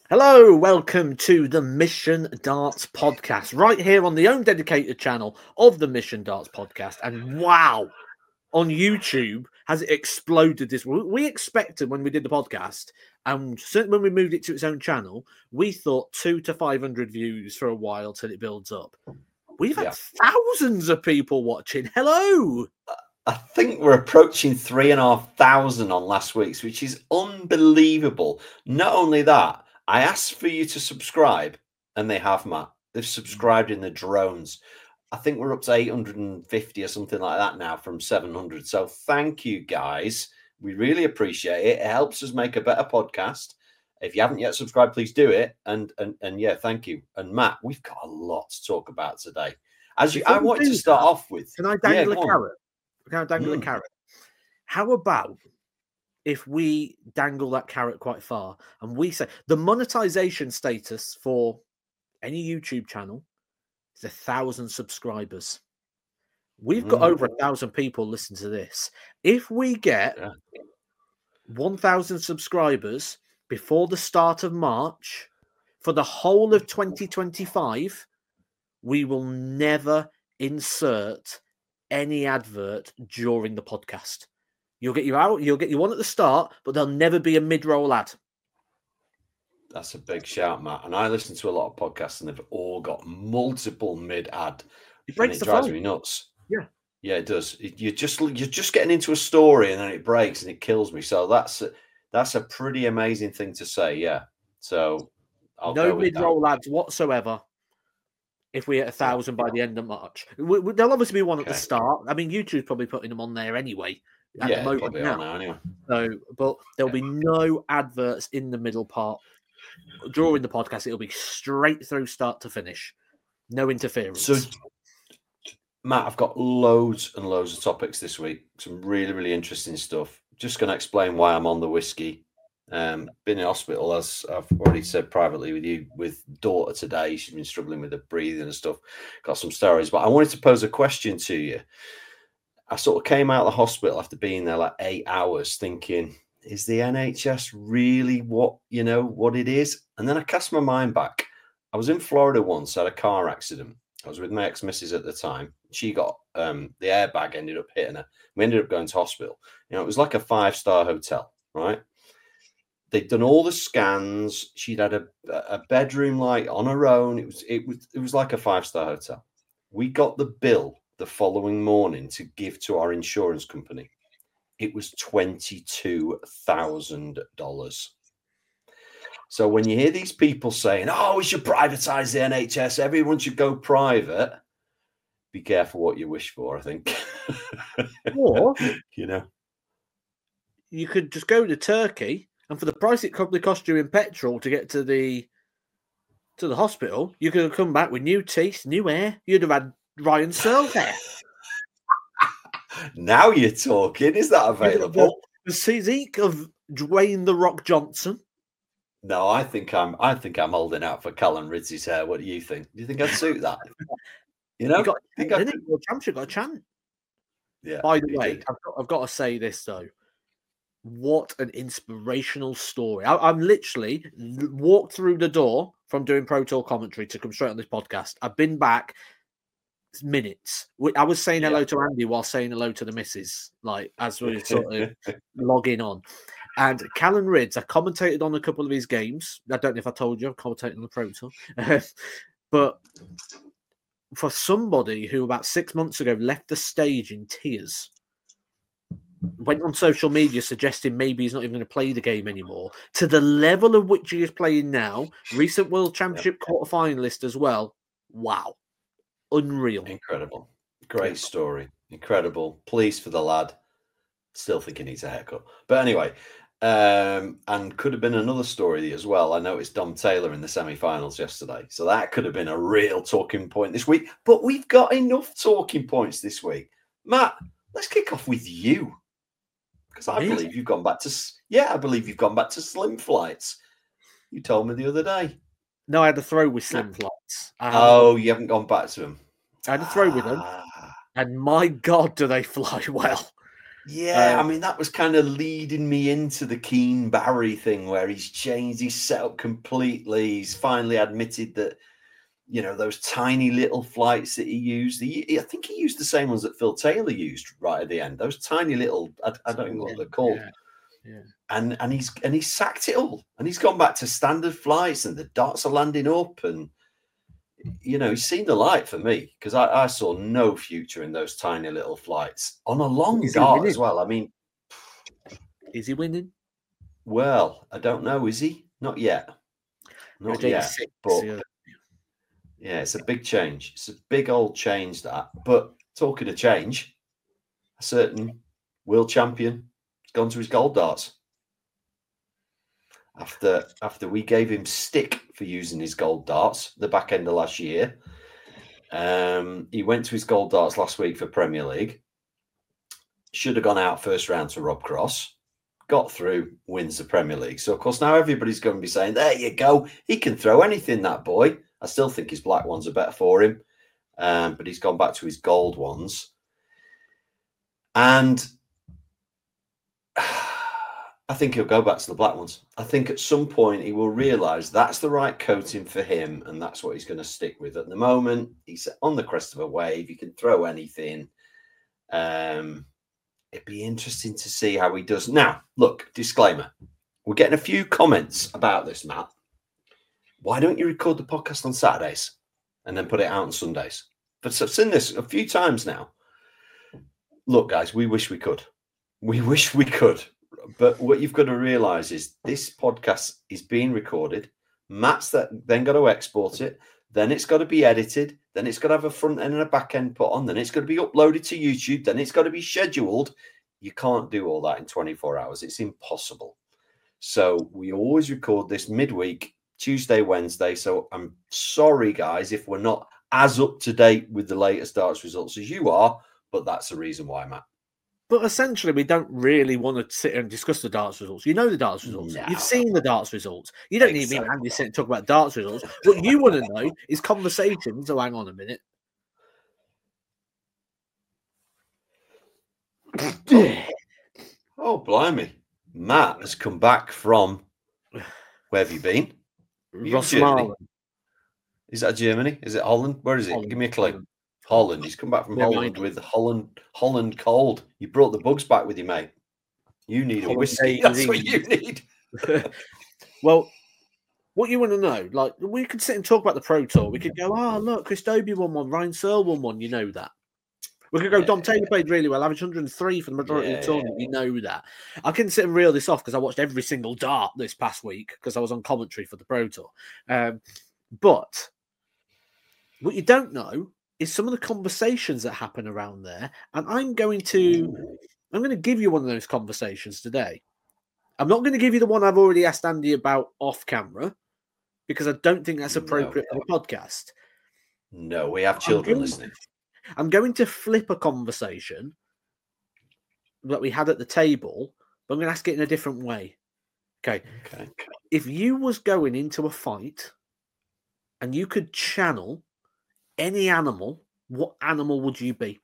Hello, welcome to the Mission Darts podcast, right here on the own dedicated channel of the Mission Darts podcast. And wow, on YouTube has it exploded this. We expected when we did the podcast, and certainly when we moved it to its own channel, we thought 200 to 500 views for a while till it builds up. We've had thousands of people watching. Hello. I think we're approaching 3,500 on last week's, which is unbelievable. Not only that, I asked for you to subscribe, and they have, Matt. They've subscribed in the drones. I think we're up to 850 or something like that now from 700. So thank you, guys. We really appreciate it. It helps us make a better podcast. If you haven't yet subscribed, please do it. And yeah, thank you. And Matt, we've got a lot to talk about today. I want to start off with. Can I dangle a carrot? Can I dangle a carrot? How about if we dangle that carrot quite far and we say the monetization status for any YouTube channel is 1,000 subscribers? We've got over 1,000 people listen to this. If we get 1,000 subscribers before the start of March for the whole of 2025, we will never insert any advert during the podcast. You'll get your one at the start, but there'll never be a mid-roll ad. That's a big shout, Matt. And I listen to a lot of podcasts, and they've all got multiple mid-ad. It breaks the drives phone. me nuts. Yeah, it does. You're just getting into a story, and then it breaks, and it kills me. So that's a pretty amazing thing to say. Yeah. So I'll no mid-roll ads whatsoever. If we hit 1,000 by the end of March, there'll obviously be one at the start. I mean, YouTube's probably putting them on there anyway. At the moment now. Anyway. So, but there'll be no adverts in the middle part during the podcast. It'll be straight through start to finish, no interference. So, Matt, I've got loads and loads of topics this week. Some really, really interesting stuff. Just going to explain why I'm on the whiskey. Been in hospital, as I've already said privately with you, with daughter today. She's been struggling with the breathing and stuff. Got some steroids, but I wanted to pose a question to you. I sort of came out of the hospital after being there like 8 hours thinking, is the NHS really what it is? And then I cast my mind back. I was in Florida once, I had a car accident. I was with my ex-missus at the time. She got the airbag ended up hitting her. We ended up going to hospital. It was like a 5-star hotel, right? They'd done all the scans. She'd had a bedroom like on her own. It was like a 5-star hotel. We got the bill the following morning to give to our insurance company. It was $22,000. So when you hear these people saying, "Oh, we should privatize the NHS, everyone should go private," be careful what you wish for, I think. Or you could just go to Turkey, and for the price it probably cost you in petrol to get to the hospital, you could have come back with new teeth, new hair. You'd have had Ryan Searle there. Now you're talking. Is that available? The physique of Dwayne "The Rock" Johnson. No, I think I'm holding out for Callum Ridsley's hair. What do you think? Do you think I'd suit that? Your championship got a chance. Yeah. By the way, I've got to say this though. What an inspirational story. I'm literally walked through the door from doing Pro Tour commentary to come straight on this podcast. I've been back minutes. I was saying hello to Andy while saying hello to the missus, like as we were sort of logging on. And Callum Ridds, I commentated on a couple of his games. I don't know if I told you, I commentated on the Pro Tour. But for somebody who about 6 months ago left the stage in tears, went on social media suggesting maybe he's not even going to play the game anymore, to the level of which he is playing now, recent World Championship quarterfinalist as well. Wow. Unreal. Incredible. Great story. Incredible. Pleased for the lad. Still think he needs a haircut. But anyway, and could have been another story as well. I noticed Dom Taylor in the semi-finals yesterday. So that could have been a real talking point this week. But we've got enough talking points this week. Matt, let's kick off with you. Because I believe you've gone back to slim flights. You told me the other day. No, I had a throw with slim flights. You haven't gone back to them. I had a throw with them. And my God, do they fly well. Yeah, I mean, that was kind of leading me into the Keane Barry thing where he's changed his setup completely. He's finally admitted that, those tiny little flights that he used, I think he used the same ones that Phil Taylor used right at the end. Those tiny little, I don't know what they're called. Yeah. And he's sacked it all. And he's gone back to standard flights and the darts are landing up. And, he's seen the light for me because I saw no future in those tiny little flights on a long dart as well. I mean, is he winning? Well, I don't know. Is he? Not yet. Not yet. But yeah, it's a big change. It's a big old change, that. But talking of change, a certain world champion has gone to his gold darts. After we gave him stick for using his gold darts the back end of last year, he went to his gold darts last week for Premier League. Should have gone out first round to Rob Cross. Got through, wins the Premier League. So, of course, now everybody's going to be saying, there you go. He can throw anything, that boy. I still think his black ones are better for him. But he's gone back to his gold ones. And I think he'll go back to the black ones. I think at some point he will realise that's the right coating for him and that's what he's going to stick with. At the moment, he's on the crest of a wave. He can throw anything. It'd be interesting to see how he does. Now, look, disclaimer. We're getting a few comments about this, Matt. Why don't you record the podcast on Saturdays and then put it out on Sundays? But I've seen this a few times now. Look, guys, we wish we could. We wish we could. But what you've got to realise is this podcast is being recorded. Matt's then got to export it. Then it's got to be edited. Then it's got to have a front end and a back end put on. Then it's got to be uploaded to YouTube. Then it's got to be scheduled. You can't do all that in 24 hours. It's impossible. So we always record this midweek, Tuesday, Wednesday. So I'm sorry, guys, if we're not as up to date with the latest darts results as you are, but that's the reason why, Matt. But essentially, we don't really want to sit here and discuss the darts results. You know the darts results. No. You've seen the darts results. You don't need me and Andy sit and talk about darts results. What you want to know is conversations. So hang on a minute. Oh, blimey. Matt has come back from... Where have you been? Rosmalen. Is that Germany? Is it Holland? Where is it? Holland. Give me a clue. Holland. He's come back from Holland with Holland cold. You brought the bugs back with you, mate. You need a whiskey. That's what you need. Well, what you want to know, like, we could sit and talk about the Pro Tour. We could go, look, Chris Dobey won one, Ryan Searle won one. You know that. We could go, Dom Taylor played really well, averaged 103 for the majority of the tournament. You know that. I couldn't sit and reel this off because I watched every single dart this past week because I was on commentary for the Pro Tour. But what you don't know is some of the conversations that happen around there. And I'm going to give you one of those conversations today. I'm not going to give you the one I've already asked Andy about off camera because I don't think that's appropriate for the podcast. No, we have children listening. I'm going to flip a conversation that we had at the table, but I'm going to ask it in a different way. Okay. If you was going into a fight and you could channel any animal, what animal would you be?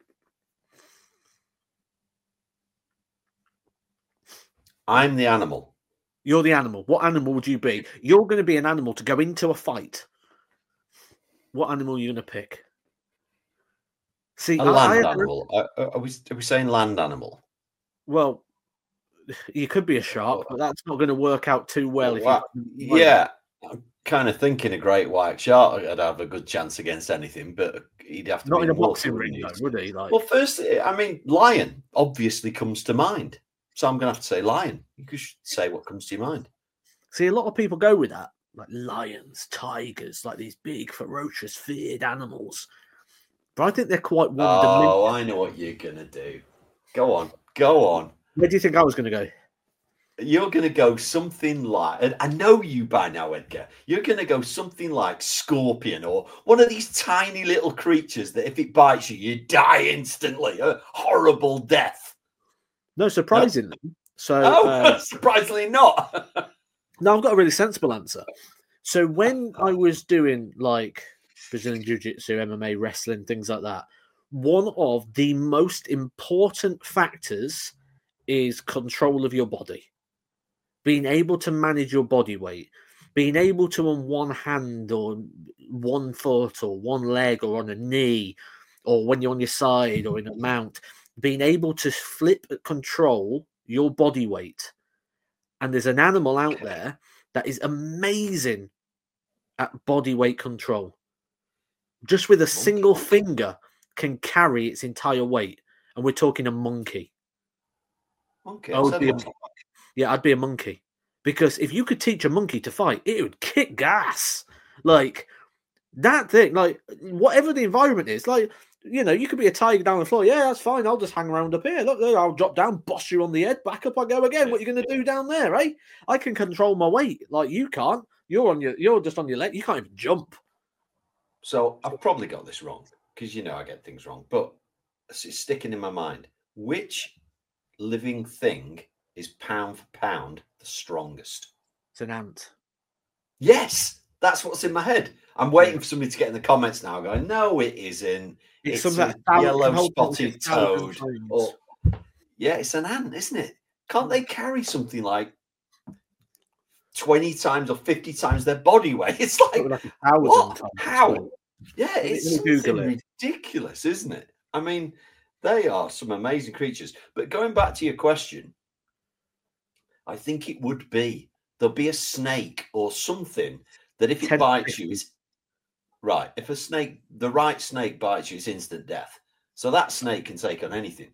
I'm the animal. You're the animal. What animal would you be? You're going to be an animal to go into a fight. What animal are you going to pick? See, a land animal. Are we saying land animal? Well, you could be a shark, but that's not going to work out too well. I'm kind of thinking a great white shark would have a good chance against anything, but he'd have to not be in a boxing ring, though, would he? Well, first, I mean, lion obviously comes to mind, so I'm going to have to say lion. You could say what comes to your mind. See, a lot of people go with that, like lions, tigers, like these big, ferocious, feared animals. But I think they're quite one-dimensional. Oh, I know what you're going to do. Go on. Where do you think I was going to go? You're going to go something like, and I know you by now, Edgar, you're going to go something like scorpion or one of these tiny little creatures that if it bites you, you die instantly. A horrible death. No, surprisingly. So, surprisingly not. No, I've got a really sensible answer. So when I was doing like Brazilian Jiu-Jitsu, MMA, wrestling, things like that, one of the most important factors is control of your body, being able to manage your body weight, being able to on one hand or 1 foot or one leg or on a knee or when you're on your side or in a mount, being able to flip control your body weight. And there's an animal out there that is amazing at body weight control. Just with a single finger can carry its entire weight. And we're talking a monkey. Monkey? I'd be a monkey. Because if you could teach a monkey to fight, it would kick gas. Like, that thing, like, whatever the environment is, like, you know, you could be a tiger down the floor. Yeah, that's fine. I'll just hang around up here. Look, I'll drop down, boss you on the head. Back up I go again. What are you going to do down there, eh? I can control my weight. Like, you can't. You're just on your leg. You can't even jump. So I've probably got this wrong because, you know, I get things wrong. But it's sticking in my mind. Which living thing is pound for pound the strongest? It's an ant. Yes, that's what's in my head. I'm waiting for somebody to get in the comments now going, no, it isn't. It's a yellow spotted toad. Yeah, it's an ant, isn't it? Can't they carry something like 20 times or 50 times their body weight? It's like what? How? Yeah, it's something ridiculous, isn't it? I mean, they are some amazing creatures. But going back to your question, I think it would be there'll be a snake or something that if it bites you is right. If the right snake bites you, it's instant death. So that snake can take on anything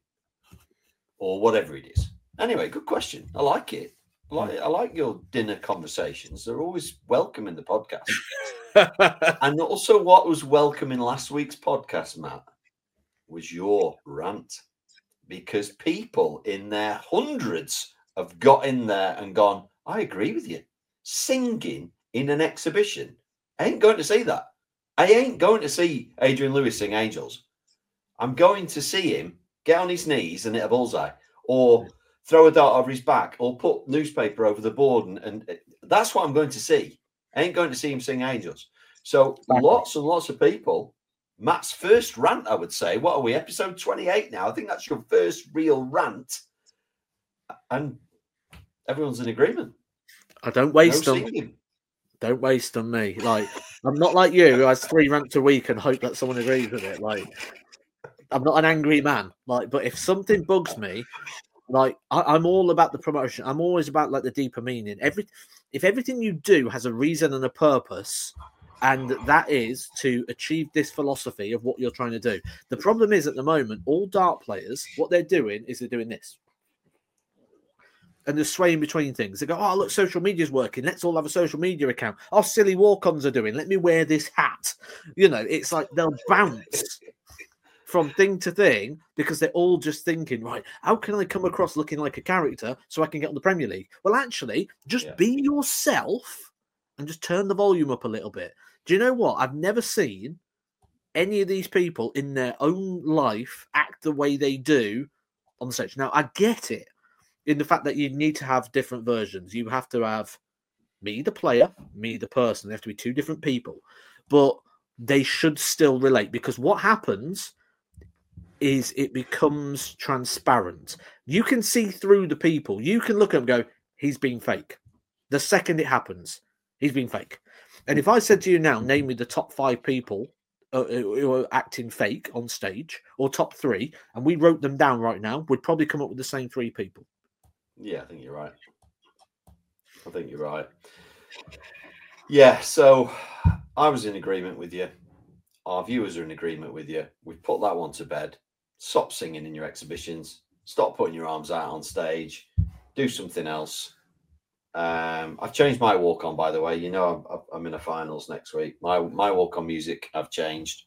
or whatever it is. Anyway, good question. I like it. I like your dinner conversations. They're always welcome in the podcast. And also what was welcome in last week's podcast, Matt, was your rant. Because people in their hundreds have got in there and gone, I agree with you. Singing in an exhibition. I ain't going to see that. I ain't going to see Adrian Lewis sing Angels. I'm going to see him get on his knees and hit a bullseye or throw a dart over his back or put newspaper over the board. And that's what I'm going to see. I ain't going to see him sing Angels. So lots and lots of people. Matt's first rant, I would say. What are we? Episode 28 now. I think that's your first real rant. And everyone's in agreement. I don't waste them. Singing. Don't waste on me. Like, I'm not like you who has 3 rants a week and hope that someone agrees with it. Like, I'm not an angry man. Like, but if something bugs me, like, I'm all about the promotion. I'm always about like the deeper meaning. If everything you do has a reason and a purpose, and that is to achieve this philosophy of what you're trying to do. The problem is at the moment, all dart players, what they're doing is they're doing this. And they're swaying between things. They go, oh, look, social media's working. Let's all have a social media account. Oh, silly walk-ons are doing. Let me wear this hat. You know, it's like they'll bounce from thing to thing because they're all just thinking, right, how can I come across looking like a character so I can get on the Premier League? Well, actually, just be yourself and just turn the volume up a little bit. Do you know what? I've never seen any of these people in their own life act the way they do on the stage. Now, I get it. In the fact that you need to have different versions. You have to have me, the player, me, the person. They have to be 2 different people. But they should still relate because what happens is it becomes transparent. You can see through the people. You can look at them and go, he's being fake. The second it happens, he's being fake. And if I said to you now, name me the top 5 people who are acting fake on stage or top 3, and we wrote them down right now, we'd probably come up with the same 3 people. Yeah, I think you're right. Yeah, so I was in agreement with you. Our viewers are in agreement with you. We've put that one to bed. Stop singing in your exhibitions. Stop putting your arms out on stage. Do something else. I've changed my walk-on, by the way. You know, I'm in a finals next week. My walk-on music I've changed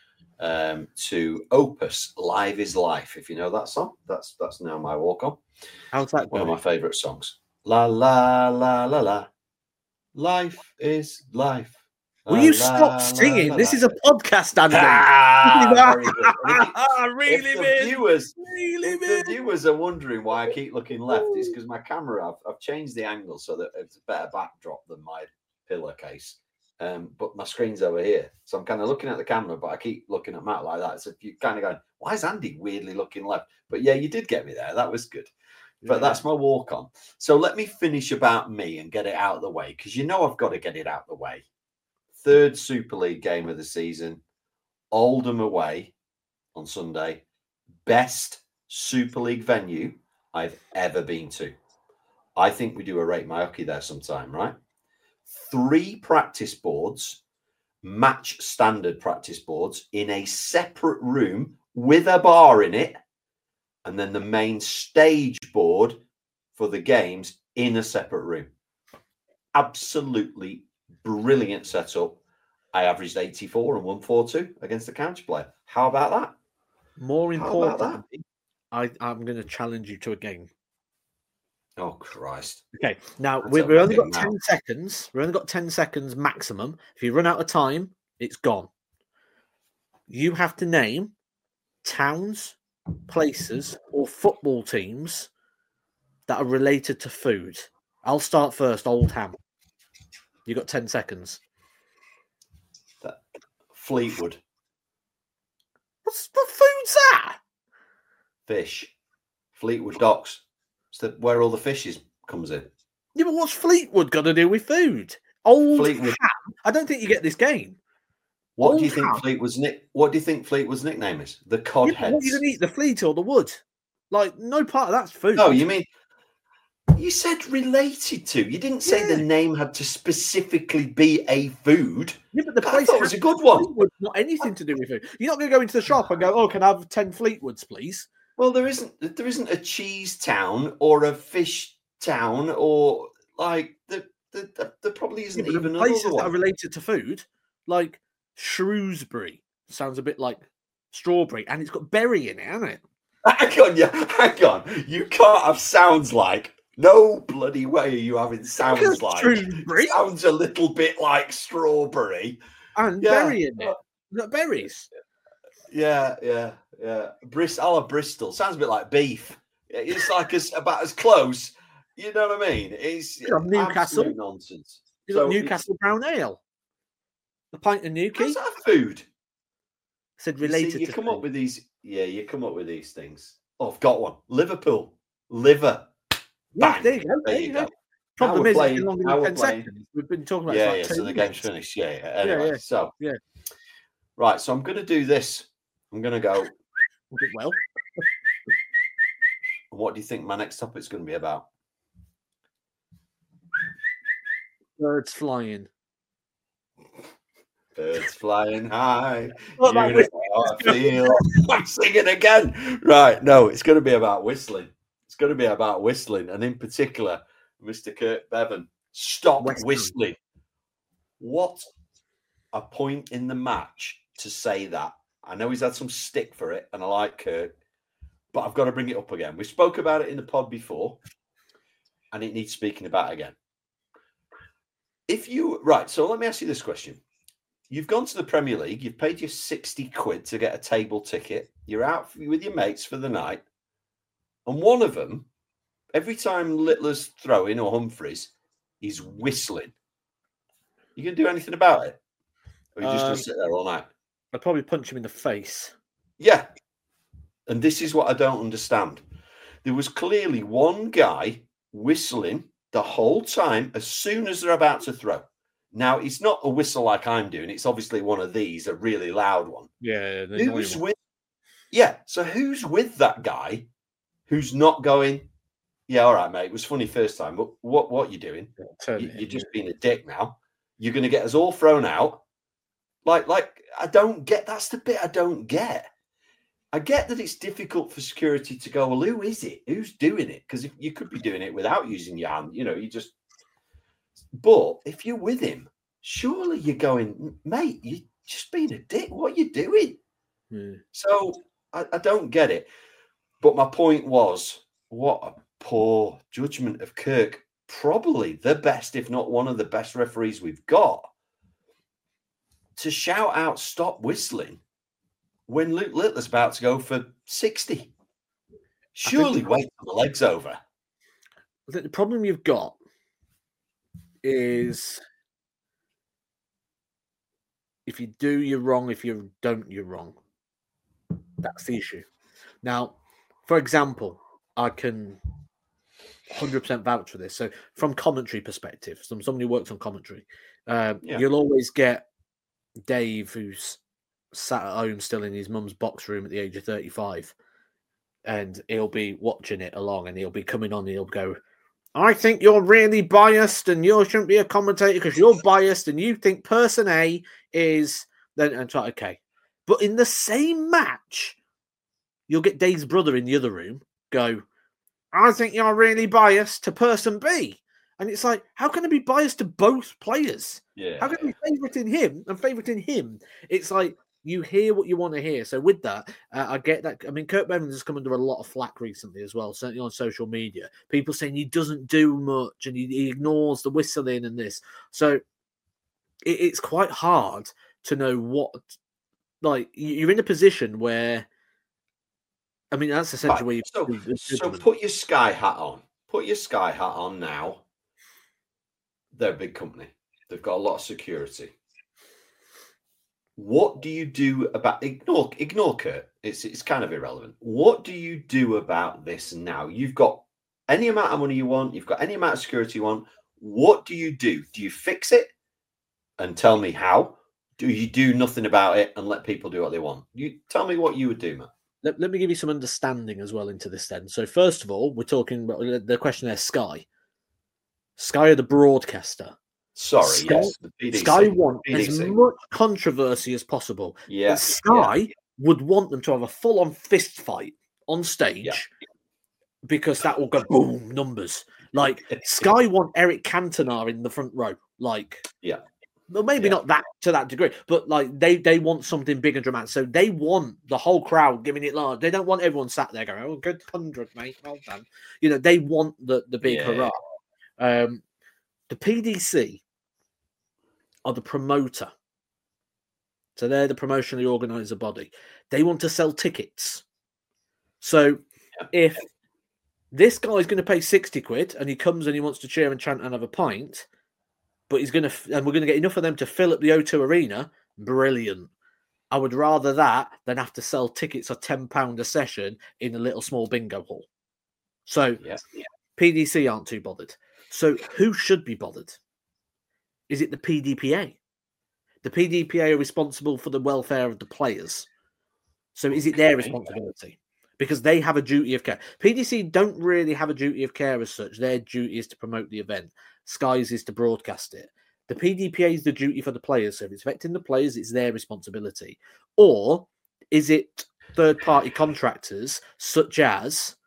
to Opus, Live is Life. If you know that song, that's now my walk-on. How's that going? One of my favourite songs. La la la la la. Life is life. Will you stop singing? This is a podcast, Andy. If the viewers are wondering why I keep looking left, it's because my camera, I've changed the angle so that it's a better backdrop than my pillowcase. But my screen's over here. So I'm kind of looking at the camera, but I keep looking at Matt like that. So you kind of going, why is Andy weirdly looking left? But yeah, you did get me there. That was good. But that's my walk on. So let me finish about me and get it out of the way, because I've got to get it out of the way. Third Super League game of the season, Oldham away on Sunday. Best Super League venue I've ever been to. I think we do a Rate My Hockey there sometime, right? 3 practice boards, match standard practice boards in a separate room with a bar in it, and then the main stage board for the games in a separate room. Absolutely brilliant setup. I averaged 84 and 142 against the county player. How about that? More importantly, I'm going to challenge you to a game. Oh, Christ. Okay, now we've only got 10 seconds. We've only got 10 seconds maximum. If you run out of time, it's gone. You have to name towns, places, or football teams that are related to food. I'll start first, Oldham. You got 10 seconds. Fleetwood. What food's that? Fish. Fleetwood Docks. It's where all the fishes comes in. Yeah, but what's Fleetwood got to do with food? Oldham. I don't think you get this game. What do you think Fleetwood's nickname is? The Cod Heads. What are you going to eat? The Fleet or the Wood? Like, no part of that's food. No, you mean you said related to. You didn't say the name had to specifically be a food. Yeah, but the place was a good one. Fleetwood, not anything to do with food. You're not going to go into the shop and go, "Oh, can I have 10 Fleetwoods, please?" Well, there isn't a cheese town or a fish town or like there probably isn't even places another one that are related to food, like Shrewsbury. Sounds a bit like strawberry, and it's got berry in it, hasn't it? Hang on. You can't have sounds like. No bloody way are you having sounds like. Shrewsbury sounds a little bit like strawberry. And berry in it. Not berries. Yeah. I'll have Bristol. Sounds a bit like beef. It's like about as close. You know what I mean? It's Newcastle nonsense. You got Newcastle Brown Ale. A pint of Newquay. Is that food? I said related. You come up with these. Yeah, you come up with these things. Oh, I've got one. Liverpool. Liver. Yeah, there you go. Problem is, it's longer than 10 seconds. We've been talking about it. So the game's finished. Yeah. Anyway, right. So I'm going to do this. I'm going to go. Well. What do you think my next topic's going to be about? Birds flying. Birds flying high. I'm singing again. Right. No, it's going to be about whistling. It's going to be about whistling. And in particular, Mr. Kirk Bevan, stop whistling. What a point in the match to say that. I know he's had some stick for it, and I like Kirk, but I've got to bring it up again. We spoke about it in the pod before, and it needs speaking about again. So let me ask you this question. You've gone to the Premier League, you've paid your 60 quid to get a table ticket, you're out with your mates for the night, and one of them, every time Littler's throwing or Humphreys, he's whistling. You going to do anything about it? Or are you just going to sit there all night? I'd probably punch him in the face. Yeah. And this is what I don't understand. There was clearly one guy whistling the whole time as soon as they're about to throw. Now, it's not a whistle like I'm doing. It's obviously one of these, a really loud one. Yeah. So who's with that guy who's not going, yeah, all right, mate, it was funny first time, but what you doing? You're just being a dick now. You're going to get us all thrown out. Like I don't get, that's the bit I don't get. I get that it's difficult for security to go, well, who is it? Who's doing it? Because if you could be doing it without using your hand, but if you're with him, surely you're going, mate, you're just being a dick. What are you doing? So I don't get it. But my point was, what a poor judgment of Kirk. Probably the best, if not one of the best referees we've got, to shout out, stop whistling, when Luke Littler's about to go for 60. Surely wait till the leg's over. The problem you've got is if you do, you're wrong. If you don't, you're wrong. That's the issue. Now, for example, I can 100% vouch for this. So from commentary perspective, somebody who works on commentary, Yeah. you'll always get Dave, who's sat at home still in his mum's box room at the age of 35, and he'll be watching it along, and he'll be coming on, and he'll go, I think you're really biased, and you shouldn't be a commentator because you're biased, and you think person A is... Then and try, okay. But in the same match, you'll get Dave's brother in the other room go, I think you're really biased to person B. And it's like, how can I be biased to both players? Yeah. How can I be favoriting him and favoriting him? It's like, you hear what you want to hear. So with that, I get that. I mean, Kurt Bevins has come under a lot of flack recently as well, certainly on social media. People saying he doesn't do much and he ignores the whistling and this. So it's quite hard to know what, like, you're in a position where, I mean, that's essentially right. where so put your Sky hat on. Put your Sky hat on now. They're a big company. They've got a lot of security. What do you do about ignore Kurt? It's kind of irrelevant. What do you do about this now? You've got any amount of money you want, you've got any amount of security you want. What do you do? Do you fix it? And tell me how? Do you do nothing about it and let people do what they want? You tell me what you would do, Matt. Let me give you some understanding as well into this then. So first of all, we're talking about the question there, Sky. Sky are the broadcaster. Sorry, Sky, yes. The PDC. Sky want PDC. as much controversy as possible. Yeah. But Sky would want them to have a full-on fist fight on stage because that will go boom, numbers. Like, Sky want Eric Cantona in the front row. Like, well, maybe not that to that degree, but like they want something big and dramatic. So they want the whole crowd giving it large. They don't want everyone sat there going, "Oh, good 100, mate, well done." You know, they want the big hurrah. The PDC are the promoter, so they're the promotionally organizer body. They want to sell tickets. So if this guy's going to pay 60 quid and he comes and he wants to cheer and chant and have a pint, but he's going to, and we're going to get enough of them to fill up the O2 Arena, brilliant. I would rather that than have to sell tickets for £10 a session in a little small bingo hall. So PDC aren't too bothered. So who should be bothered? Is it the PDPA? The PDPA are responsible for the welfare of the players. So is it their responsibility? Because they have a duty of care. PDC don't really have a duty of care as such. Their duty is to promote the event. Sky's is to broadcast it. The PDPA is the duty for the players. So if it's affecting the players, it's their responsibility. Or is it third-party contractors, such as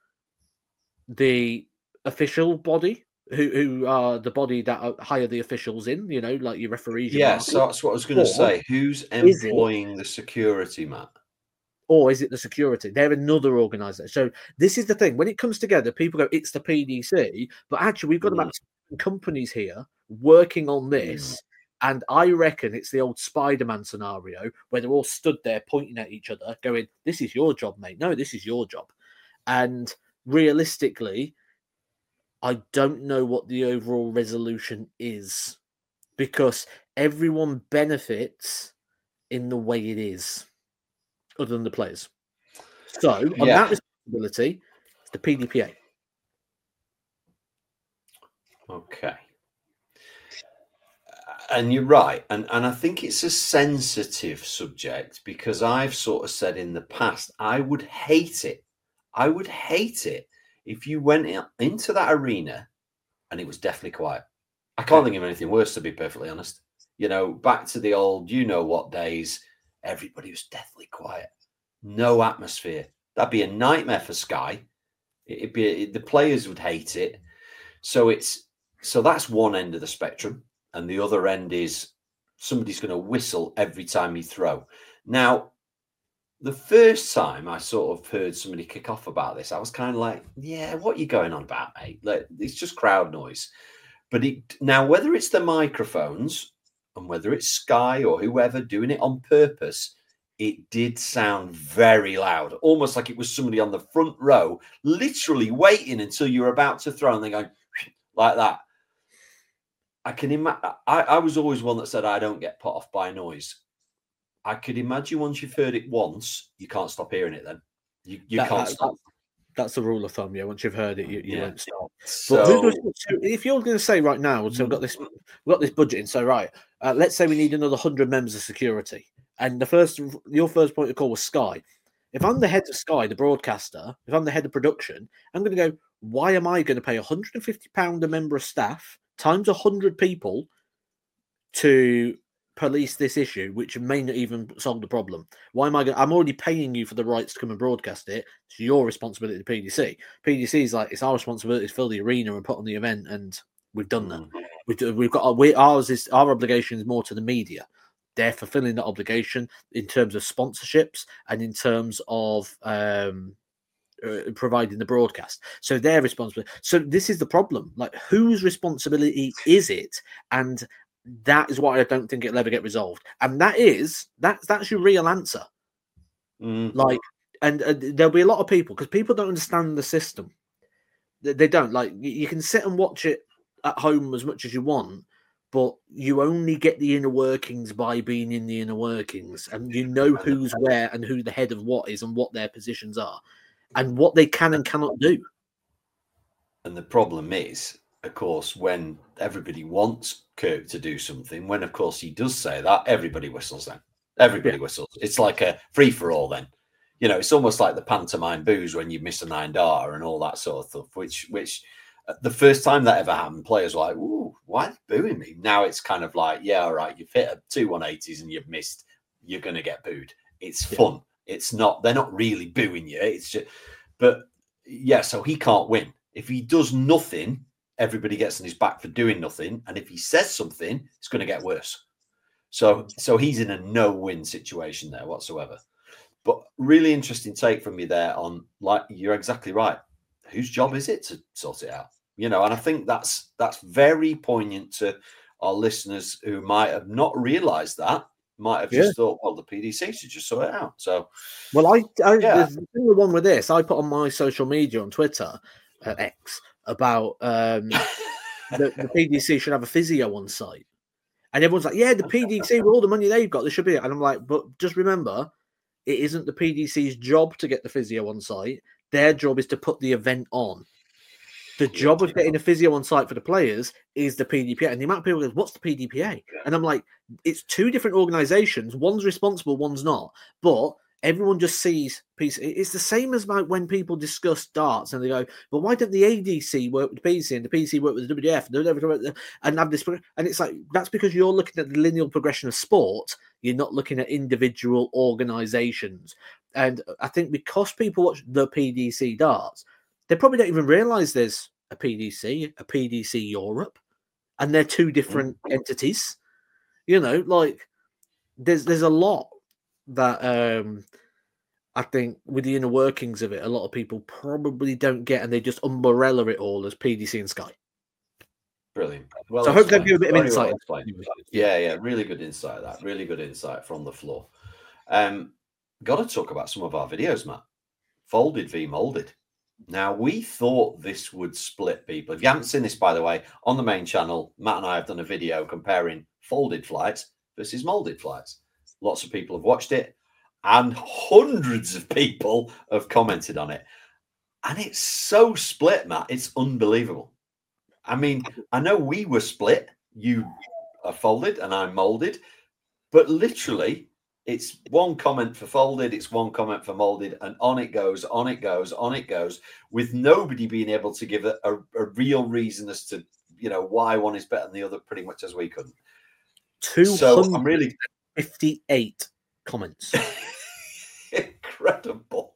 the official body, who are the body that hire the officials in, you know, like your referees? So that's what I was going to say. Who's employing the security, Matt? Or is it the security? They're another organisation. So this is the thing. When it comes together, people go, it's the PDC. But actually, we've got about 7 companies here working on this. And I reckon it's the old Spider-Man scenario where they're all stood there pointing at each other going, this is your job, mate. No, this is your job. And realistically, I don't know what the overall resolution is because everyone benefits in the way it is, other than the players. So on that responsibility, it's the PDPA. Okay. And you're right. And I think it's a sensitive subject because I've sort of said in the past, I would hate it. I would hate it if you went into that arena and it was deathly quiet. I can't think of anything worse, to be perfectly honest. You know, back to the old, you know what days, everybody was deathly quiet. No atmosphere. That'd be a nightmare for Sky. The players would hate it. So that's one end of the spectrum. And the other end is somebody's going to whistle every time you throw. Now, the first time I sort of heard somebody kick off about this, I was kind of like, yeah, what are you going on about, mate? Like, it's just crowd noise. But now, whether it's the microphones and whether it's Sky or whoever doing it on purpose, it did sound very loud, almost like it was somebody on the front row, literally waiting until you were about to throw and then going like that. I can imagine. I was always one that said I don't get put off by noise. I could imagine once you've heard it once, you can't stop hearing it. Then you can't stop. That's the rule of thumb. Yeah, once you've heard it, you won't stop. So But if you're going to say right now, so we've got this budget in. So right, let's say we need another 100 members of security, and your first point of call was Sky. If I'm the head of Sky, the broadcaster, if I'm the head of production, I'm going to go, why am I going to pay £150 a member of staff times 100 people to police this issue, which may not even solve the problem? Why am I'm already paying you for the rights to come and broadcast it. It's your responsibility to PDC. PDC is like, it's our responsibility to fill the arena and put on the event, and we've done that. We've got our obligation is more to the media. They're fulfilling that obligation in terms of sponsorships and in terms of providing the broadcast. So they're responsible. So this is the problem. Like, whose responsibility is it? And that is why I don't think it'll ever get resolved. And that's your real answer. Like, and there'll be a lot of people, because people don't understand the system. They don't. Like, you can sit and watch it at home as much as you want, but you only get the inner workings by being in the inner workings, and you know who's where and who the head of what is and what their positions are and what they can and cannot do. And the problem is, of course, when everybody wants Kirk to do something, when, of course, he does say that, everybody whistles then. Everybody whistles. It's like a free-for-all then. You know, it's almost like the pantomime boos when you miss a 9 darter and all that sort of stuff, which the first time that ever happened, players were like, ooh, why are they booing me? Now it's kind of like, yeah, all right, you've hit 2 180s and you've missed, you're going to get booed. It's fun. It's not, they're not really booing you. It's just, but yeah, so he can't win. If he does nothing, everybody gets on his back for doing nothing. And if he says something, it's going to get worse. So he's in a no-win situation there whatsoever. But really interesting take from you there on, like, you're exactly right. Whose job is it to sort it out? You know, and I think that's very poignant to our listeners who might have not realised that, might have just thought, well, the PDC should just sort it out. So, well, the one with this, I put on my social media on Twitter, X, about the PDC should have a physio on site. And everyone's like, yeah, the PDC, with all the money they've got, they should be. And I'm like, but just remember, it isn't the PDC's job to get the physio on site. Their job is to put the event on. The job of getting a physio on site for the players is the PDPA. And the amount of people go, what's the PDPA? And I'm like, it's 2 different organizations. One's responsible, one's not. But everyone just sees peace. It's the same as like when people discuss darts and they go, but why don't the ADC work with the PC and the PC work with the WDF and have this? And it's like, that's because you're looking at the linear progression of sport. You're not looking at individual organizations. And I think because people watch the PDC darts, they probably don't even realize there's a PDC Europe, and they're 2 different entities. You know, like there's a lot that I think with the inner workings of it, a lot of people probably don't get, and they just umbrella it all as PDC and Sky. Brilliant. Well, so I hope that gives you a bit of insight. Yeah, really good insight. That really good insight from the floor. Got to talk about some of our videos, Matt. Folded v molded. Now, we thought this would split people. If you haven't seen this, by the way, on the main channel, Matt and I have done a video comparing folded flights versus molded flights. Lots of people have watched it, and hundreds of people have commented on it. And it's so split, Matt. It's unbelievable. I mean, I know we were split. You are folded and I'm molded. But literally, it's 1 comment for folded, it's 1 comment for molded, and on it goes, on it goes, on it goes, with nobody being able to give a real reason as to, you know, why one is better than the other, pretty much as we couldn't. 258 comments. Incredible.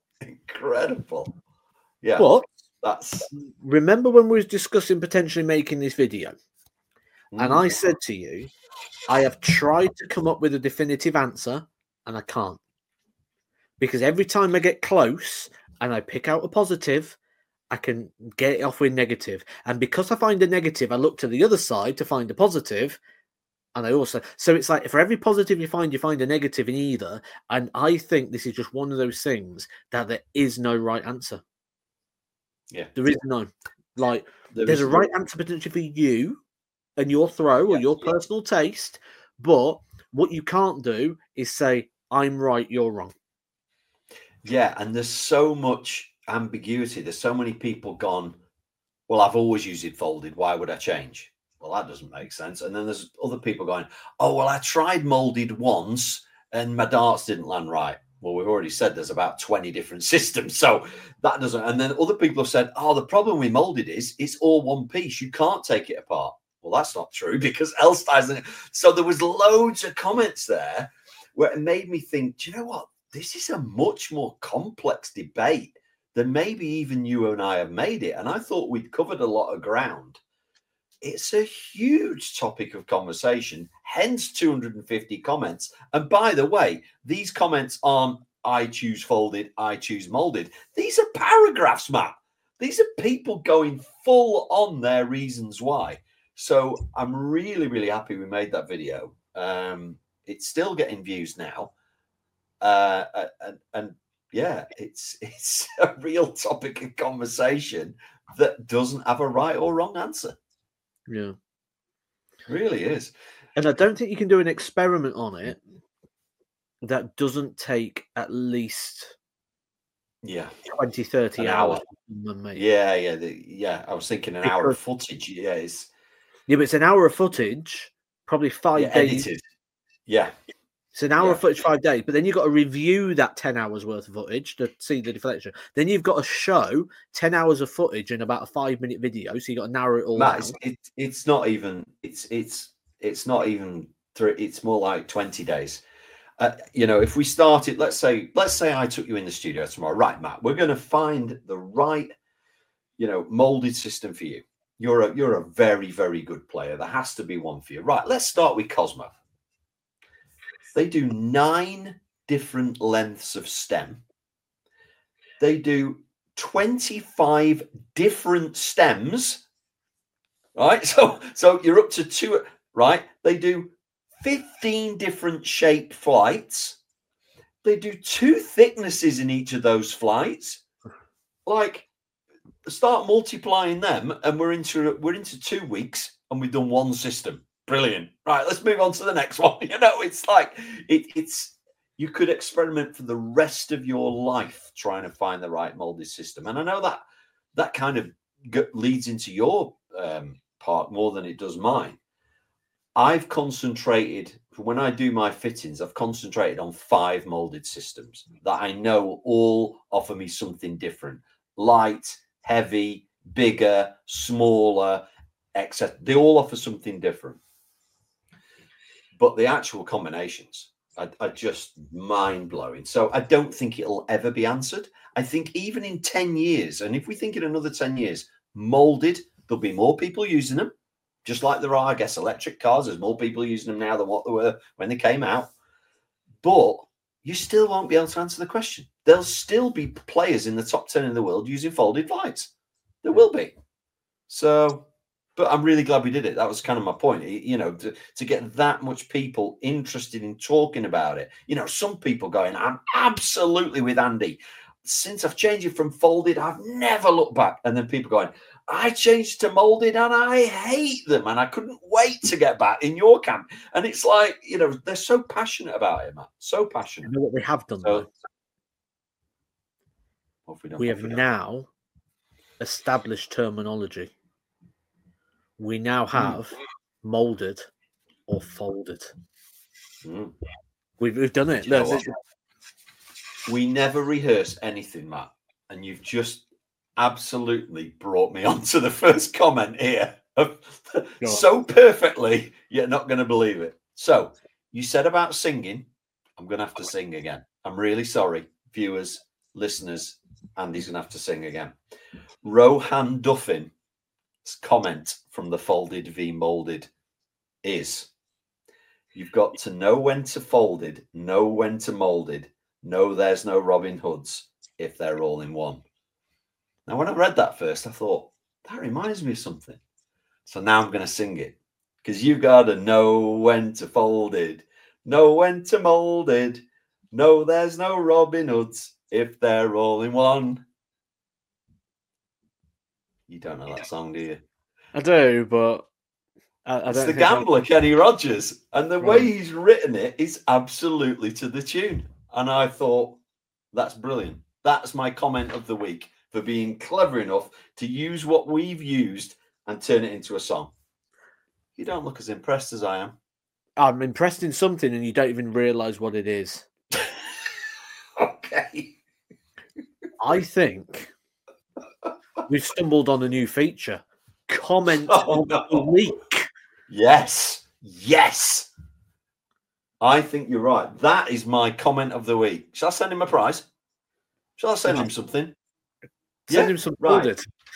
Yeah. But remember when we were discussing potentially making this video, and I said to you, I have tried to come up with a definitive answer, and I can't. Because every time I get close and I pick out a positive, I can get it off with negative. And because I find a negative, I look to the other side to find a positive. And I also, so it's like for every positive you find a negative in either. And I think this is just one of those things that there is no right answer. Yeah. There is no. Like, there's a right answer potentially for you and your throw or your personal taste. But what you can't do is say, I'm right, you're wrong. Yeah, and there's so much ambiguity. There's so many people gone, well, I've always used it folded. Why would I change? Well, that doesn't make sense. And then there's other people going, oh, well, I tried molded once and my darts didn't land right. Well, we've already said there's about 20 different systems. So that doesn't. And then other people have said, oh, the problem with molded is it's all one piece. You can't take it apart. Well, that's not true because L-Styles. So there was loads of comments there where it made me think, do you know what? This is a much more complex debate than maybe even you and I have made it. And I thought we'd covered a lot of ground. It's a huge topic of conversation, hence 250 comments. And by the way, these comments aren't I choose folded, I choose molded. These are paragraphs, Matt. These are people going full on their reasons why. So I'm really, really happy we made that video. It's still getting views now. And yeah, it's a real topic of conversation that doesn't have a right or wrong answer. Yeah, it really is. And I don't think you can do an experiment on it that doesn't take at least 20, 30 hours. Yeah. I was thinking an hour of footage. Yeah, but it's an hour of footage, probably 5 days. Edited. Yeah. It's an hour of footage, 5 days, but then you've got to review that 10 hours worth of footage to see the deflection. Then you've got to show 10 hours of footage in about a 5-minute video, so you've got to narrow it all down. It's not even. It's not even. It's more like 20 days. If we started, let's say I took you in the studio tomorrow, right, Matt? We're going to find the right, molded system for you. You're a very, very good player. There has to be one for you, right? Let's start with Cosmo. They do 9 different lengths of stem. They do 25 different stems, right? So you're up to 2, right? They do 15 different shape flights. They do 2 thicknesses in each of those flights. Like, start multiplying them, and we're into 2 weeks, and we've done 1 system. Brilliant. Right, let's move on to the next one. It's like it's you could experiment for the rest of your life trying to find the right molded system. And I know that kind of leads into your part more than it does mine. I've concentrated, when I do my fittings, I've concentrated on 5 molded systems that I know all offer me something different. Light, heavy, bigger, smaller, etc. They all offer something different. But the actual combinations are just mind-blowing. So I don't think it'll ever be answered. I think even in 10 years, and if we think in another 10 years, molded, there'll be more people using them. Just like there are, I guess, electric cars. There's more people using them now than what there were when they came out. But you still won't be able to answer the question. There'll still be players in the top 10 in the world using folded flights. There will be. So... But I'm really glad we did it. That was kind of my point, to get that much people interested in talking about it. Some people going, I'm absolutely with Andy. Since I've changed it from folded, I've never looked back. And then people going, I changed to molded and I hate them. And I couldn't wait to get back in your camp. And it's like, they're so passionate about it, man. So passionate. You know what we have done, though? We have now established terminology. We now have molded or folded. We've done it. We never rehearse anything, Matt, and you've just absolutely brought me on to the first comment here so perfectly. You're not going to believe it. So you said about singing. I'm going to have to sing again. I'm really sorry, viewers, listeners. Andy's going to have to sing again. Rohan Duffin. Comment from the folded v molded is, you've got to know when to folded, know when to molded, know there's no Robin Hoods if they're all in one. Now, when I read that first, I thought, that reminds me of something. So now I'm going to sing it, because you got to know when to folded, know when to molded, know there's no Robin Hoods if they're all in one. You don't know that song, do you? I do, but I don't. It's the Gambler, Kenny Rogers, and the way he's written it is absolutely to the tune. And I thought, that's brilliant. That's my comment of the week. for being clever enough to use what we've used and turn it into a song. You don't look as impressed as I am. I'm impressed in something and you don't even realise what it is. Okay. I think we've stumbled on a new feature. Comment of the week. Yes. I think you're right. That is my comment of the week. Shall I send him a prize? Shall I send him something? Send him some right.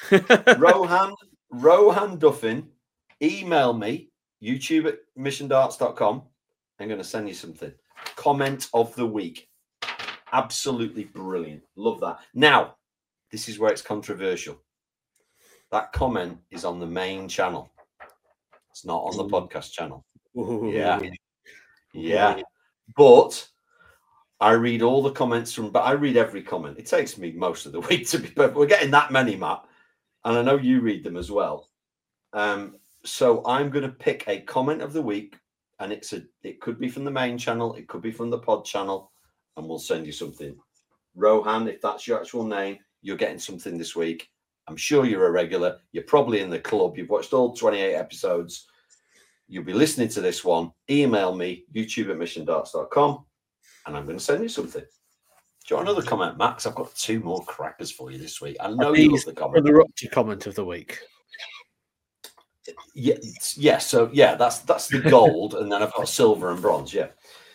Rohan Duffin, email me, youtube@missiondarts.com. I'm going to send you something. Comment of the week. Absolutely brilliant. Love that. Now, this is where it's controversial. That comment is on the main channel. It's not on the podcast channel. Yeah. But I read all the comments but I read every comment. It takes me most of the week to be perfect. We're getting that many, Matt. And I know you read them as well. So I'm going to pick a comment of the week, and it could be from the main channel, it could be from the pod channel, and we'll send you something. Rohan, if that's your actual name, you're getting something this week. I'm sure you're a regular. You're probably in the club. You've watched all 28 episodes. You'll be listening to this one. Email me, youtube@missiondarts.com, and I'm going to send you something. Do you want another comment, Max? I've got 2 more crackers for you this week. I know you love the comment. The comment of the week. Yeah. So that's the gold, and then I've got silver and bronze. Yeah.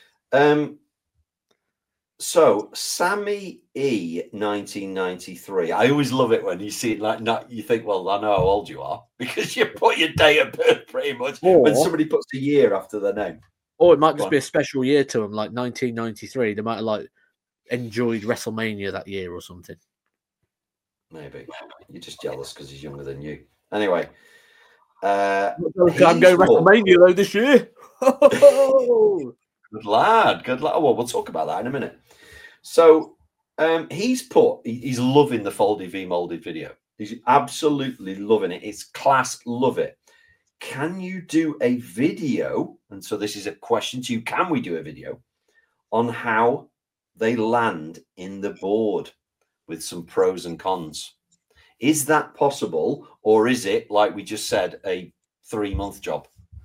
So Sammy E 1993. I always love it when you see it you think, well, I know how old you are because you put your date of birth pretty much when somebody puts a year after their name. Or it might just be a special year to them, like 1993. They might have enjoyed WrestleMania that year or something. Maybe you're just jealous because he's younger than you. Anyway, I'm going WrestleMania though this year. Good lad. Well, we'll talk about that in a minute. So he's loving the Foldy v Molded video. He's absolutely loving it. It's class. Love it. Can you do a video? And so this is a question to you. Can we do a video on how they land in the board with some pros and cons? Is that possible? Or is it, like we just said, a 3-month job?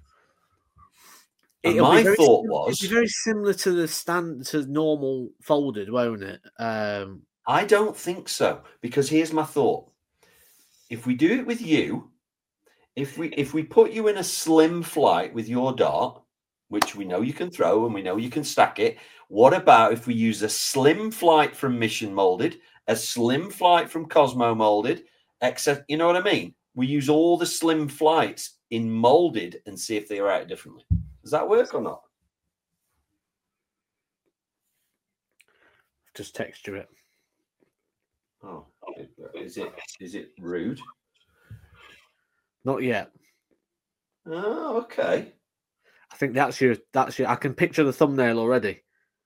And my thought was, it'd be very similar to to normal folded, won't it? I don't think so, because here's my thought. If we do it with you, if we put you in a slim flight with your dart, which we know you can throw and we know you can stack it, what about if we use a slim flight from Mission Molded, a slim flight from Cosmo Molded, except, you know what I mean? We use all the slim flights in Molded and see if they react differently. Does that work or not? Just texture it. Oh, is it rude? Not yet. Oh, okay. I think that's your. I can picture the thumbnail already.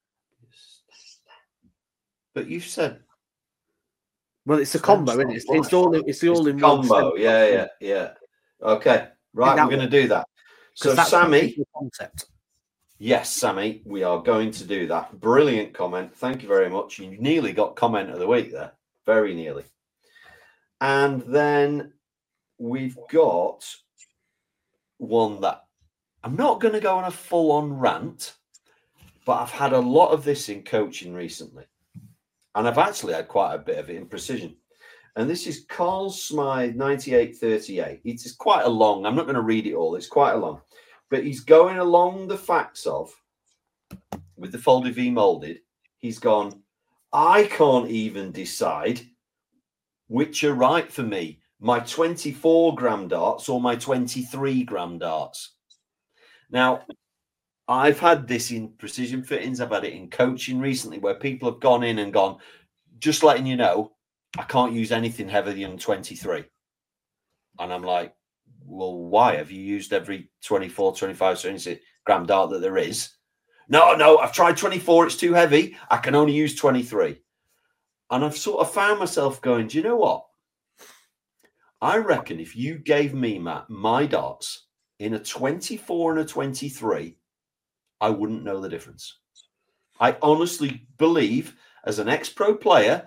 But you've said. Well, it's a combo, isn't it? It's all in one combo. Yeah. Okay, right. We're going to do that. So, Sammy, concept. Yes, Sammy, we are going to do that. Brilliant comment. Thank you very much. You nearly got comment of the week there. Very nearly. And then we've got one that I'm not going to go on a full-on rant, but I've had a lot of this in coaching recently. And I've actually had quite a bit of it in precision. And this is Carl Smythe, 9838. It's quite a long, I'm not going to read it all. It's quite a long. But he's going along the facts of, with the Foldy v Molded, he's gone, I can't even decide which are right for me, my 24-gram darts or my 23-gram darts. Now, I've had this in precision fittings. I've had it in coaching recently where people have gone in and gone, just letting you know, I can't use anything heavier than 23. And I'm like, well, why? Have you used every 24, 25, 26 gram dart that there is? No, I've tried 24. It's too heavy. I can only use 23. And I've sort of found myself going, do you know what? I reckon if you gave me, Matt, my darts in a 24 and a 23, I wouldn't know the difference. I honestly believe, as an ex-pro player,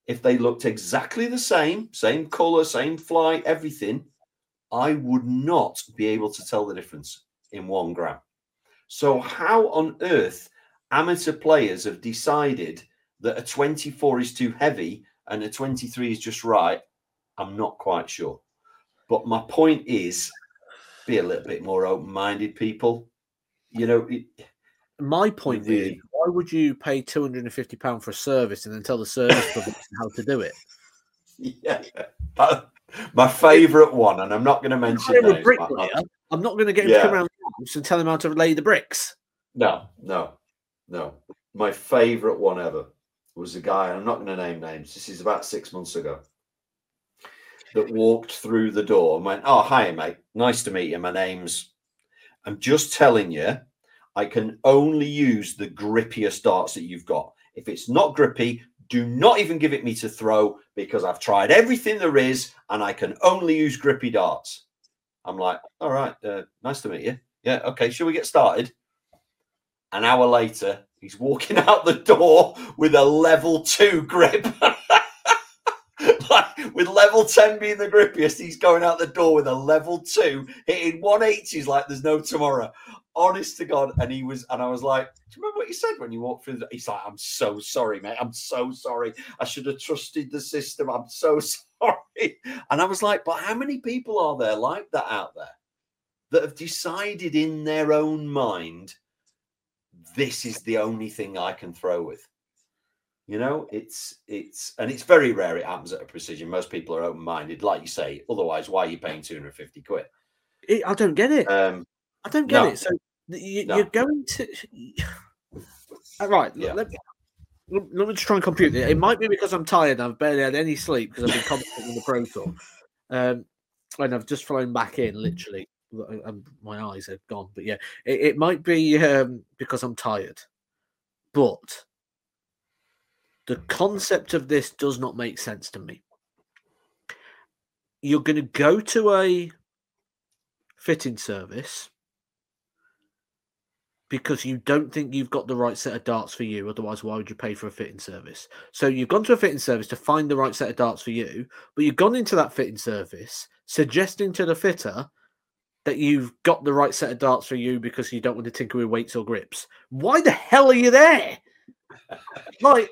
if they looked exactly the same color, same fly, everything, I would not be able to tell the difference in 1 gram. So how on earth amateur players have decided that a 24 is too heavy and a 23 is just right, I'm not quite sure. But my point is, be a little bit more open-minded, people. You know, my point really is, why would you pay £250 for a service and then tell the service provider how to do it? Yeah, my favourite one, and I'm not going to mention names. I'm not going to get him to come around the house and tell him how to lay the bricks. No. My favourite one ever was a guy, and I'm not going to name names. This is about 6 months ago. That walked through the door and went, "Oh, hi, mate. Nice to meet you. I'm just telling you, I can only use the grippiest darts that you've got. If it's not grippy, do not even give it me to throw, because I've tried everything there is and I can only use grippy darts." I'm like, "All right, nice to meet you. Yeah, okay, shall we get started?" An hour later, he's walking out the door with a level 2 grip. With level 10 being the grippiest, he's going out the door with a level 2, hitting 180s like there's no tomorrow. Honest to God. And I was like, "Do you remember what you said when you walked through?" He's like, "I'm so sorry, mate. I'm so sorry. I should have trusted the system. I'm so sorry." And I was like, but how many people are there like that out there that have decided in their own mind, this is the only thing I can throw with? You know, it's very rare it happens at a precision. Most people are open-minded, like you say. Otherwise, why are you paying 250 quid? I don't get it. I don't get it. So you're going to right. Yeah. Let me just try and compute it. It might be because I'm tired and I've barely had any sleep because I've been commentating the Pro Tour, and I've just flown back in. Literally, my eyes are gone. But yeah, it might be because I'm tired, but the concept of this does not make sense to me. You're going to go to a fitting service because you don't think you've got the right set of darts for you. Otherwise, why would you pay for a fitting service? So you've gone to a fitting service to find the right set of darts for you, but you've gone into that fitting service suggesting to the fitter that you've got the right set of darts for you because you don't want to tinker with weights or grips. Why the hell are you there? Like,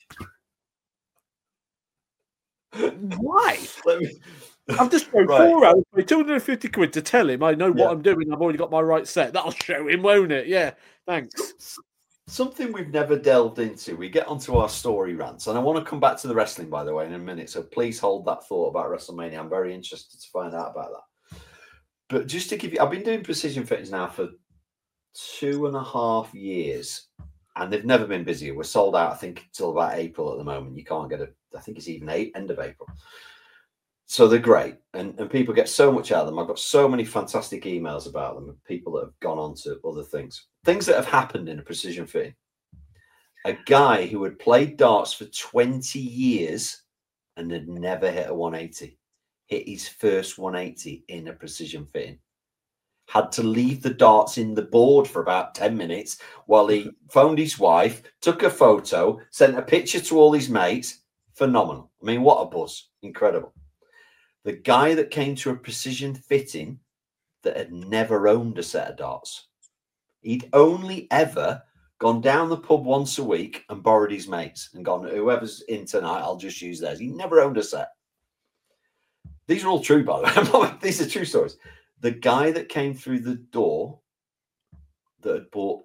why? I've just spent 4 hours, paid 250 quid to tell him I know what I'm doing. I've already got my right set. That'll show him, won't it? Yeah, thanks. Something we've never delved into. We get onto our story rants, and I want to come back to the wrestling, by the way, in a minute. So please hold that thought about WrestleMania. I'm very interested to find out about that. But just to give you, I've been doing precision fittings now for 2.5 years, and they've never been busier. We're sold out, I think, until about April at the moment. You can't get I think it's even end of April. So they're great, and people get so much out of them. I've got so many fantastic emails about them of people that have gone on to other things that have happened in a precision fitting. A guy who had played darts for 20 years and had never hit a 180, hit his first 180 in a precision fitting. Had to leave the darts in the board for about 10 minutes while he phoned his wife, took a photo, sent a picture to all his mates. Phenomenal. I mean, what a buzz. Incredible. The guy that came to a precision fitting that had never owned a set of darts. He'd only ever gone down the pub once a week and borrowed his mates and gone, whoever's in tonight, I'll just use theirs. He never owned a set. These are all true, by the way. These are true stories. The guy that came through the door that had bought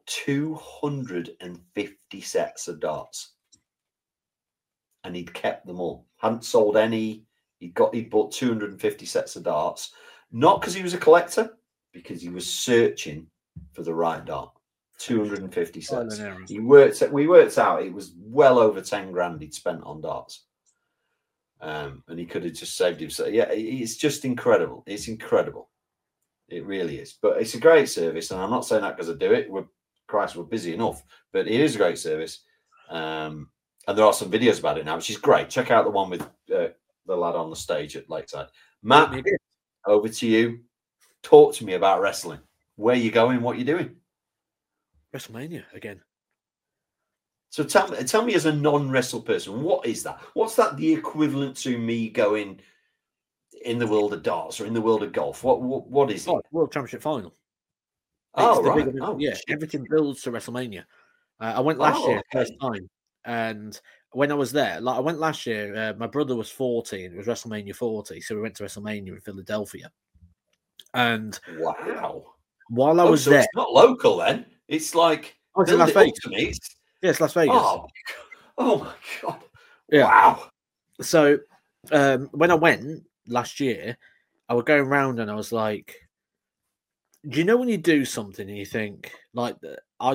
250 sets of darts, and he'd kept them all. Hadn't sold any. He bought 250 sets of darts, not because he was a collector, because he was searching for the right dart. 250 sets. We worked out it was well over 10 grand he'd spent on darts. And he could have just saved himself. Yeah, it's just incredible. It's incredible. It really is. But it's a great service, and I'm not saying that because I do it. We're busy enough, but it is a great service. And there are some videos about it now, which is great. Check out the one with the lad on the stage at Lakeside. Matt, over to you. Talk to me about wrestling. Where you going? What you doing? WrestleMania again. So tell me, as a non-wrestle person, what is that? What's that the equivalent to me going in the world of darts or in the world of golf? What is it? World Championship final. Oh, right. Everything builds to WrestleMania. I went last year, first time, and when I was there, like I went last year, my brother was 40, and it was WrestleMania 40, so we went to WrestleMania in Philadelphia. And wow, while I was there, it's not local then. It's like it's in Las Vegas. Yeah, it's Las Vegas. Oh my god! Yeah. Wow. So when I went last year, I was going around and I was like, do you know when you do something and you think, like, I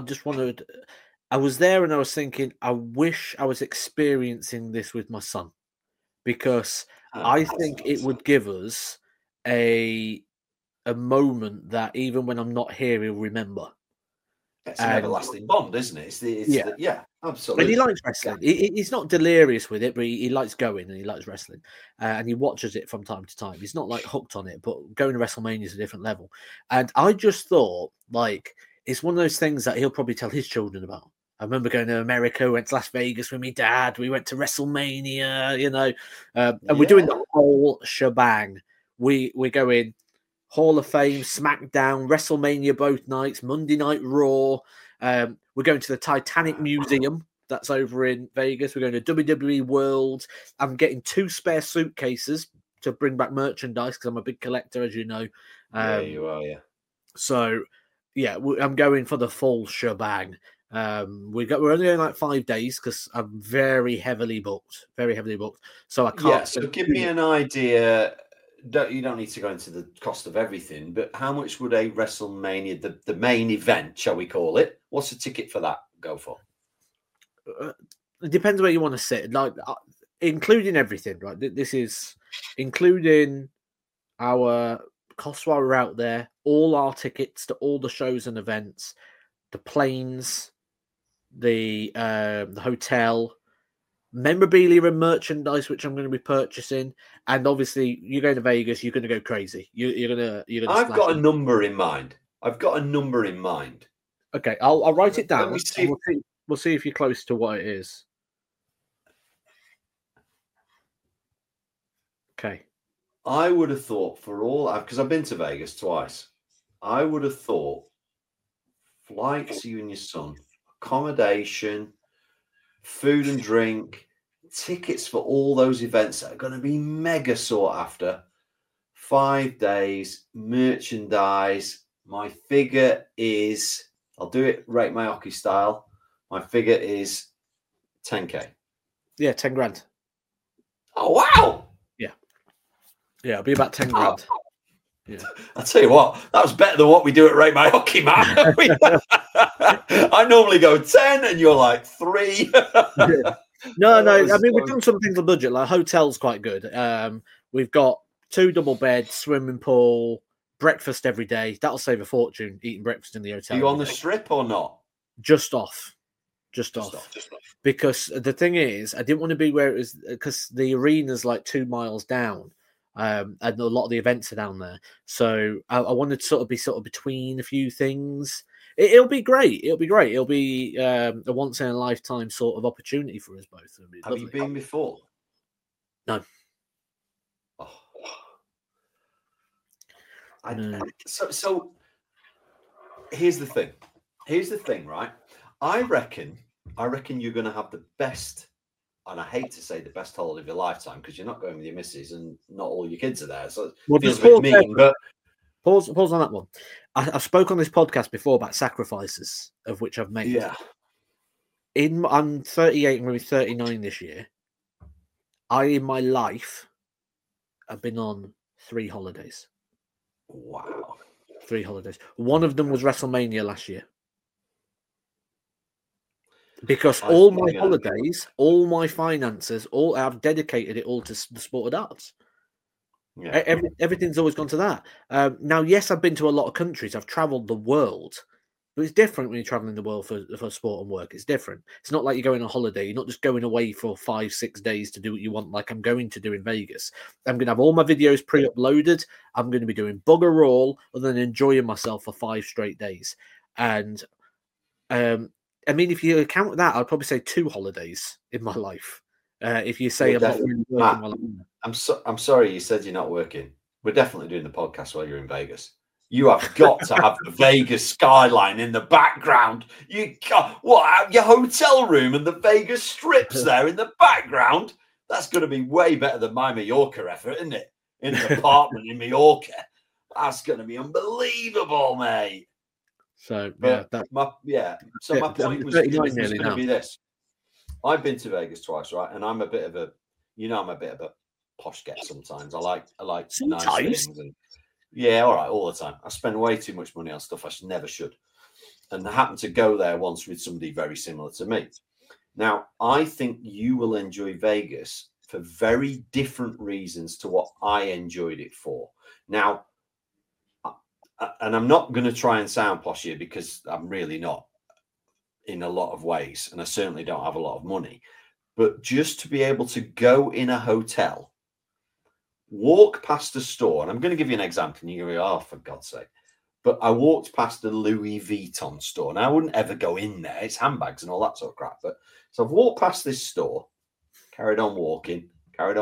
was there and I was thinking, I wish I was experiencing this with my son, because I think it would give us a moment that even when I'm not here, he'll remember. It's an everlasting bond, isn't it? Yeah, absolutely. And he likes wrestling. He's not delirious with it, but he likes going and he likes wrestling. And he watches it from time to time. He's not like hooked on it, but going to WrestleMania is a different level. And I just thought, like, it's one of those things that he'll probably tell his children about. I remember going to America, went to Las Vegas with my dad. We went to WrestleMania, and we're doing the whole shebang. We're going Hall of Fame, SmackDown, WrestleMania both nights, Monday Night Raw. We're going to the Titanic Museum. That's over in Vegas. We're going to WWE World. I'm getting 2 spare suitcases to bring back merchandise because I'm a big collector, as you know. You are, yeah. So, yeah, I'm going for the full shebang. We're only going like 5 days because I'm very heavily booked. So I can't. Yeah, so give me an idea. You don't need to go into the cost of everything, but how much would a WrestleMania, the main event, shall we call it? What's the ticket for that go for? It depends where you want to sit, like including everything, right? This is including our costs while we're out there, all our tickets to all the shows and events, the planes, the hotel, memorabilia and merchandise, which I'm going to be purchasing, and obviously you're going to Vegas, you're going to go crazy. You're gonna. I've got a number in mind. Okay, I'll write it down. We'll see if you're close to what it is. Okay. I would have thought because I've been to Vegas twice. I would have thought flights, you and your son, accommodation, food and drink, tickets for all those events that are going to be mega sought after. 5 days, merchandise. My figure is, I'll do it Rate My Hockey style. My figure is 10K. Yeah, 10 grand. Oh, wow. Yeah, it'll be about 10 grand. Yeah. I'll tell you what, that was better than what we do at Rate My Hockey, man. I normally go 10 and you're like 3. No. I mean, we've done some things on budget. Like hotel's quite good. We've got 2 double beds, swimming pool, breakfast every day. That'll save a fortune eating breakfast in the hotel. Are you on the strip or not? Just off. Because the thing is, I didn't want to be where it was, because the arena's like 2 miles down. And a lot of the events are down there, so I wanted to sort of between a few things. It'll be great. It'll be a once in a lifetime sort of opportunity for us both. Have you been before? No. So here's the thing, right? I reckon you're going to have the best. And I hate to say the best holiday of your lifetime, because you're not going with your missus and not all your kids are there. So it feels a bit mean, but pause on that one. I've spoken on this podcast before about sacrifices of which I've made. Yeah. I'm 38 and going to be 39 this year. In my life, I've been on 3 holidays. Wow. 3 holidays. One of them was WrestleMania last year. Because all my holidays, all my finances, I've dedicated it all to the sport of darts. Yeah. Everything's always gone to that. Now, yes, I've been to a lot of countries. I've travelled the world. But it's different when you're travelling the world for sport and work. It's different. It's not like you're going on holiday. You're not just going away for 5-6 days to do what you want, like I'm going to do in Vegas. I'm going to have all my videos pre-uploaded. I'm going to be doing bugger all other than enjoying myself for 5 straight days. And I mean, if you account that, I'd probably say 2 holidays in my life. If you say I'm not really working Matt, while I'm I'm sorry you said you're not working. We're definitely doing the podcast while you're in Vegas. You have got to have the Vegas skyline in the background. You got your hotel room and the Vegas strips there in the background. That's going to be way better than my Mallorca effort, isn't it? In an apartment in Mallorca. That's going to be unbelievable, mate. So my point was going to be this. I've been to Vegas twice, right? And I'm a bit of a posh get sometimes. I like sometimes. Nice things. And, yeah, all right, all the time. I spend way too much money on stuff I never should. And I happened to go there once with somebody very similar to me. Now, I think you will enjoy Vegas for very different reasons to what I enjoyed it for. Now, and I'm not going to try and sound posh here because I'm really not in a lot of ways. And I certainly don't have a lot of money. But just to be able to go in a hotel, walk past a store, and I'm going to give you an example, and you're going to go, oh, for God's sake. But I walked past the Louis Vuitton store. Now, I wouldn't ever go in there. It's handbags and all that sort of crap. But so I've walked past this store, carried on walking. And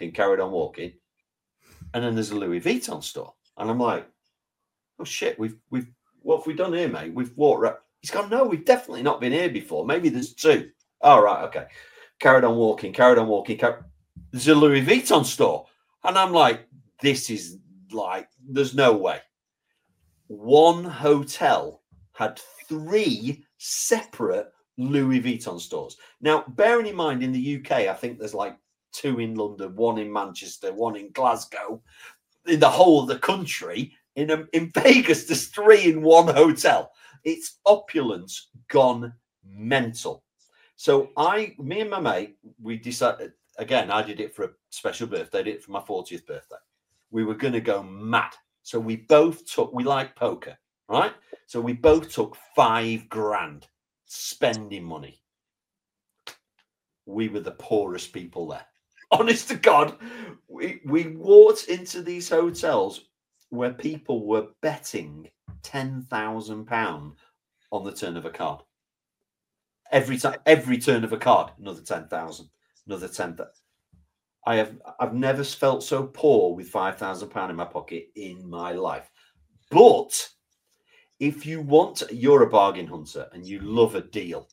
then there's a Louis Vuitton store. And I'm like, oh, shit, we've what have we done here, mate? We've walked right. He's gone, no, we've definitely not been here before. Maybe there's 2. Oh, right, okay. Carried on walking. There's a Louis Vuitton store. And I'm like, this is like, there's no way. One hotel had 3 separate Louis Vuitton stores. Now, bearing in mind, in the UK, I think there's like 2 in London, 1 in Manchester, 1 in Glasgow. In the whole of the country, in Vegas, there's 3 in one hotel. It's opulence gone mental. So me and my mate, we decided, again, I did it for a special birthday, I did it for my 40th birthday. We were going to go mad. So we like poker, right? So we both took $5,000 spending money. We were the poorest people there. Honest to God, we walked into these hotels where people were betting £10,000 on the turn of a card. Every turn of a card, another 10,000, another 10,000. I've never felt so poor with £5,000 in my pocket in my life. But if you're a bargain hunter and you love a deal.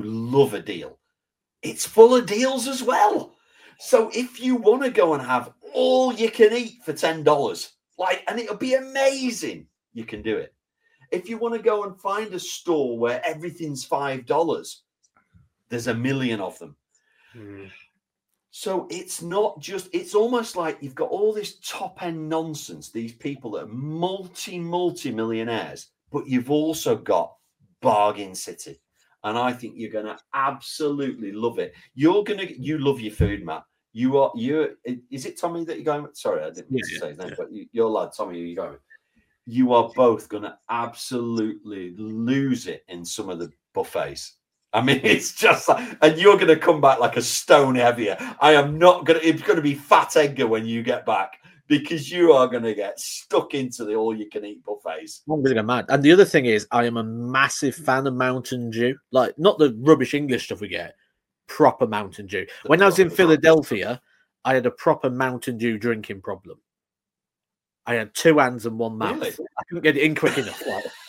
It's full of deals as well. So if you want to go and have all you can eat for $10, and it'll be amazing, you can do it. If you want to go and find a store where everything's $5, there's a million of them. Mm. So it's almost like you've got all this top end nonsense, these people that are multi-millionaires, but you've also got Bargain City. And I think you're going to absolutely love it. You love your food, Matt. Is it Tommy that you're going with? Sorry, I didn't need to say his name, but your lad, Tommy, who you're going with. You are both going to absolutely lose it in some of the buffets. I mean, it's just and you're going to come back like a stone heavier. It's going to be Fat Edgar when you get back because you are going to get stuck into the all-you-can-eat buffets. I'm going to go mad. And the other thing is, I am a massive fan of Mountain Dew. Like, not the rubbish English stuff we get, proper Mountain Dew. When I was in Philadelphia, I had a proper Mountain Dew drinking problem. I had 2 hands and 1 mouth. Really? I couldn't get it in quick enough.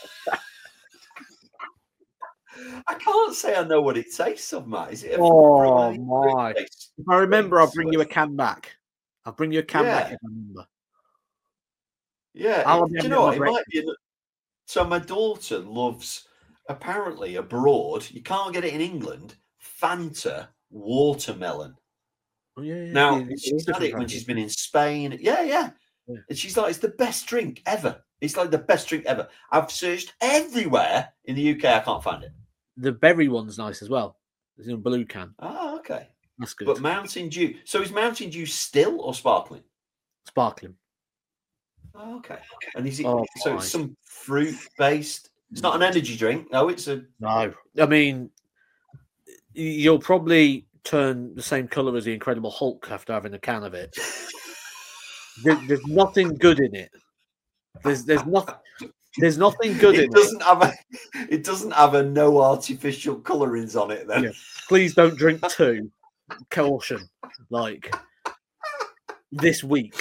I can't say I know what it tastes of, Matt. Is it? My! If I remember, I'll bring you a can back. I'll bring you a can back if I remember. Yeah, do you know what? It might be. So my daughter loves, apparently abroad, you can't get it in England, Fanta watermelon. Oh, yeah. Now, she's had it when she's been in Spain. Yeah. And she's like, it's the best drink ever. It's like the best drink ever. I've searched everywhere in the UK. I can't find it. The berry one's nice as well. It's in a blue can. Oh, okay. That's good. But Mountain Dew. So is Mountain Dew still or sparkling? Sparkling. Oh, okay. And is it so it's some fruit based? It's not an energy drink. No, it's a. No. I mean, you'll probably turn the same colour as the Incredible Hulk after having a can of it. There's nothing good in it. There's nothing. There's nothing good in it. It doesn't have a no artificial colourings on it. Then Please don't drink 2. Caution, like this week.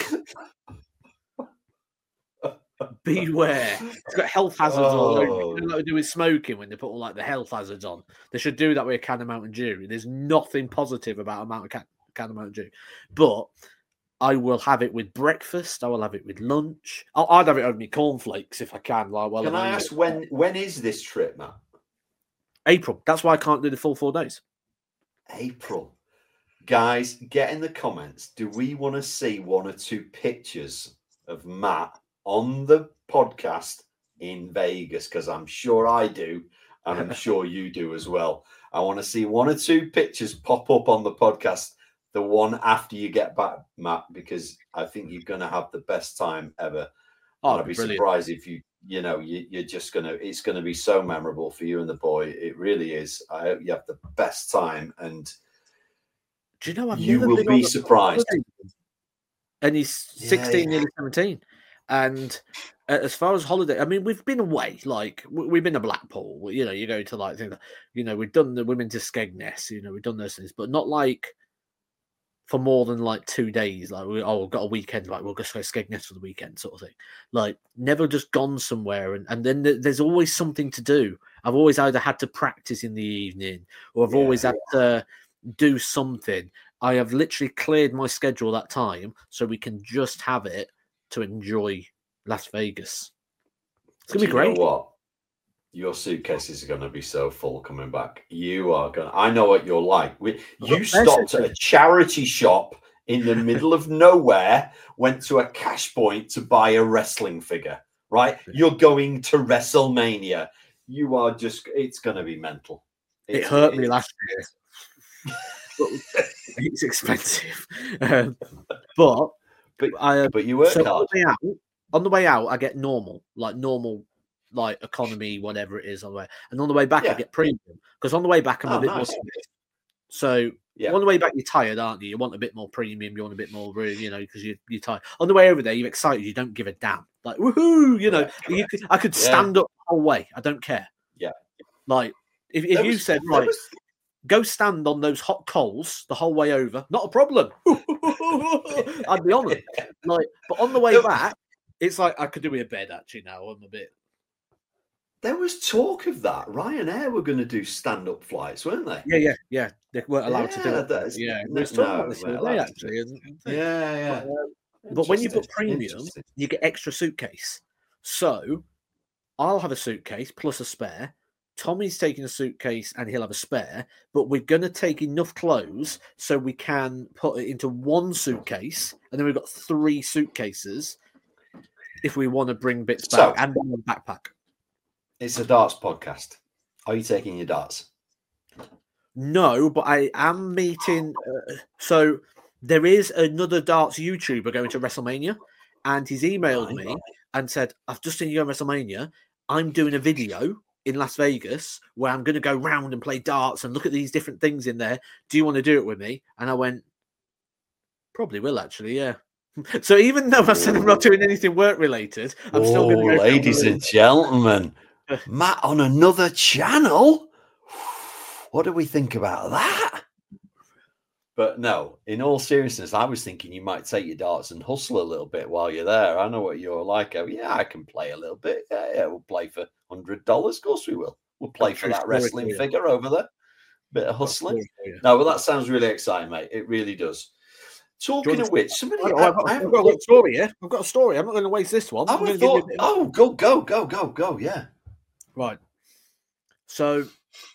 Beware. It's got health hazards all over. You know what they do with smoking when they put all like the health hazards on. They should do that with a can of Mountain Dew. There's nothing positive about a can of Mountain Dew, but I will have it with breakfast. I will have it with lunch. I'd have it over my cornflakes if I can. Can I ask when is this trip, Matt? April. That's why I can't do the full 4 days. April. Guys, get in the comments. Do we want to see 1 or 2 pictures of Matt on the podcast in Vegas? Because I'm sure I do, and I'm sure you do as well. I want to see 1 or 2 pictures pop up on the podcast, the one after you get back, Matt, because I think you're going to have the best time ever. I'd be surprised if you're just going to, it's going to be so memorable for you and the boy. It really is. I hope you have the best time, and do you know you will be surprised. And he's 16, nearly 17. And as far as holiday, I mean, we've been away. Like we've been to Blackpool. You go to like things. We've done the women to Skegness. We've done those things, but not like for more than like 2 days. Like we've got a weekend. Like we'll just go Skegness for the weekend, sort of thing. Like never just gone somewhere. And then there's always something to do. I've always either had to practice in the evening, or I've always had to do something. I have literally cleared my schedule that time so we can just have it to enjoy Las Vegas. It's going to be great. You know what? Your suitcases are going to be so full coming back. You are going to... I know what you're like. You stopped at a charity shop in the middle of nowhere, went to a cash point to buy a wrestling figure, right? You're going to WrestleMania. You are just... It's going to be mental. It hurt me last year. It's expensive. But you work hard. On the way out, I get normal, like economy, whatever it is on the way. And on the way back, I get premium. Because on the way back, I'm a bit more. So on the way back, you're tired, aren't you? You want a bit more premium. You want a bit more, because you're tired. On the way over there, you're excited. You don't give a damn. Like, woohoo! I could stand up the whole way. I don't care. Yeah. Like, if you said, right, go stand on those hot coals the whole way over, not a problem. I'd be on it. Like, but on the way back, it's like I could do with a bed actually now. I'm a bit. There was talk of that. Ryanair were going to do stand-up flights, weren't they? Yeah. They weren't allowed to do it. There's talk about this today, actually. But when you book premium, you get extra suitcase. So I'll have a suitcase plus a spare. Tommy's taking a suitcase and he'll have a spare, but we're going to take enough clothes so we can put it into one suitcase, and then we've got 3 suitcases if we want to bring bits back and a backpack. It's a darts podcast. Are you taking your darts? No, but I am meeting. So there is another darts YouTuber going to WrestleMania, and he's emailed me and said, I've just seen you on WrestleMania. I'm doing a video in Las Vegas where I'm going to go round and play darts and look at these different things in there. Do you want to do it with me? And I went, probably will actually, yeah. So even though I said I'm not doing anything work related, I'm still going to go. Ladies and gentlemen, Matt on another channel. What do we think about that? But no, in all seriousness, I was thinking you might take your darts and hustle a little bit while you're there. I know what you're like. I can play a little bit. Yeah, we'll play for $100. Of course we will. We'll play for that wrestling figure over there. Bit of hustling. No, well, that sounds really exciting, mate. It really does. Talking of which, somebody... I've got a story here. I've got a story. I'm not going to waste this one. Go, yeah. Right. So...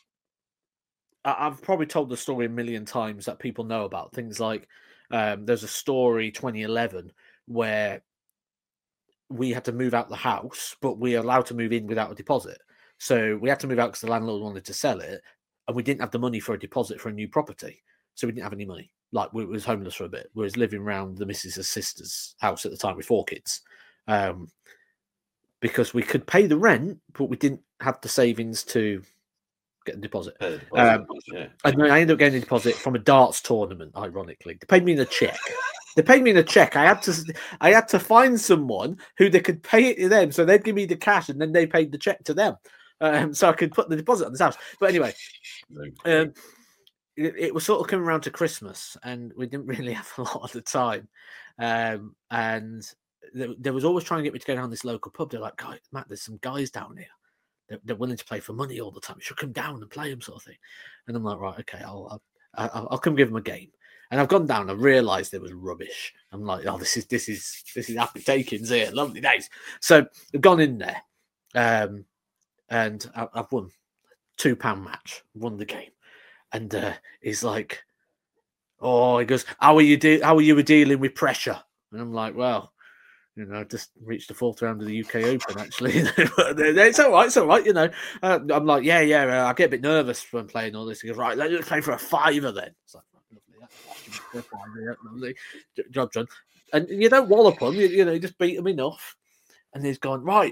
I've probably told the story a million times that people know about. Things like there's a story 2011 where we had to move out the house, but we were allowed to move in without a deposit. So we had to move out because the landlord wanted to sell it, and we didn't have the money for a deposit for a new property. So we didn't have any money. Like, we was homeless for a bit. We was living around the missus' sister's house at the time with 4 kids. Because we could pay the rent, but we didn't have the savings to get a deposit. And I ended up getting a deposit from a darts tournament, ironically. They paid me in a check. They paid me in a check. I had to find someone who they could pay it to them, so they'd give me the cash, and then they paid the check to them, so I could put the deposit on this house. But anyway, it was sort of coming around to Christmas, and we didn't really have a lot of the time. And there was always trying to get me to go down this local pub. They're like, "Guys, Matt, there's some guys down here. They're willing to play for money all the time. You should come down and play them," sort of thing. And I'm like, "Right, okay, I'll come give them a game." And I've gone down. I realised it was rubbish. I'm like, "Oh, this is happy takings here, lovely days." So I've gone in there, and I've won £2 match, won the game. And he's like, "Oh," he goes, how are you dealing with pressure?" And I'm like, "Well, I just reached the 4th round of the UK Open, actually." It's all right, I'm like, yeah, I get a bit nervous when playing all this. He goes, "Right, let's play for a £5 then." It's like, lovely, job done. And you don't wallop them, you just beat them enough. And he's gone, "Right,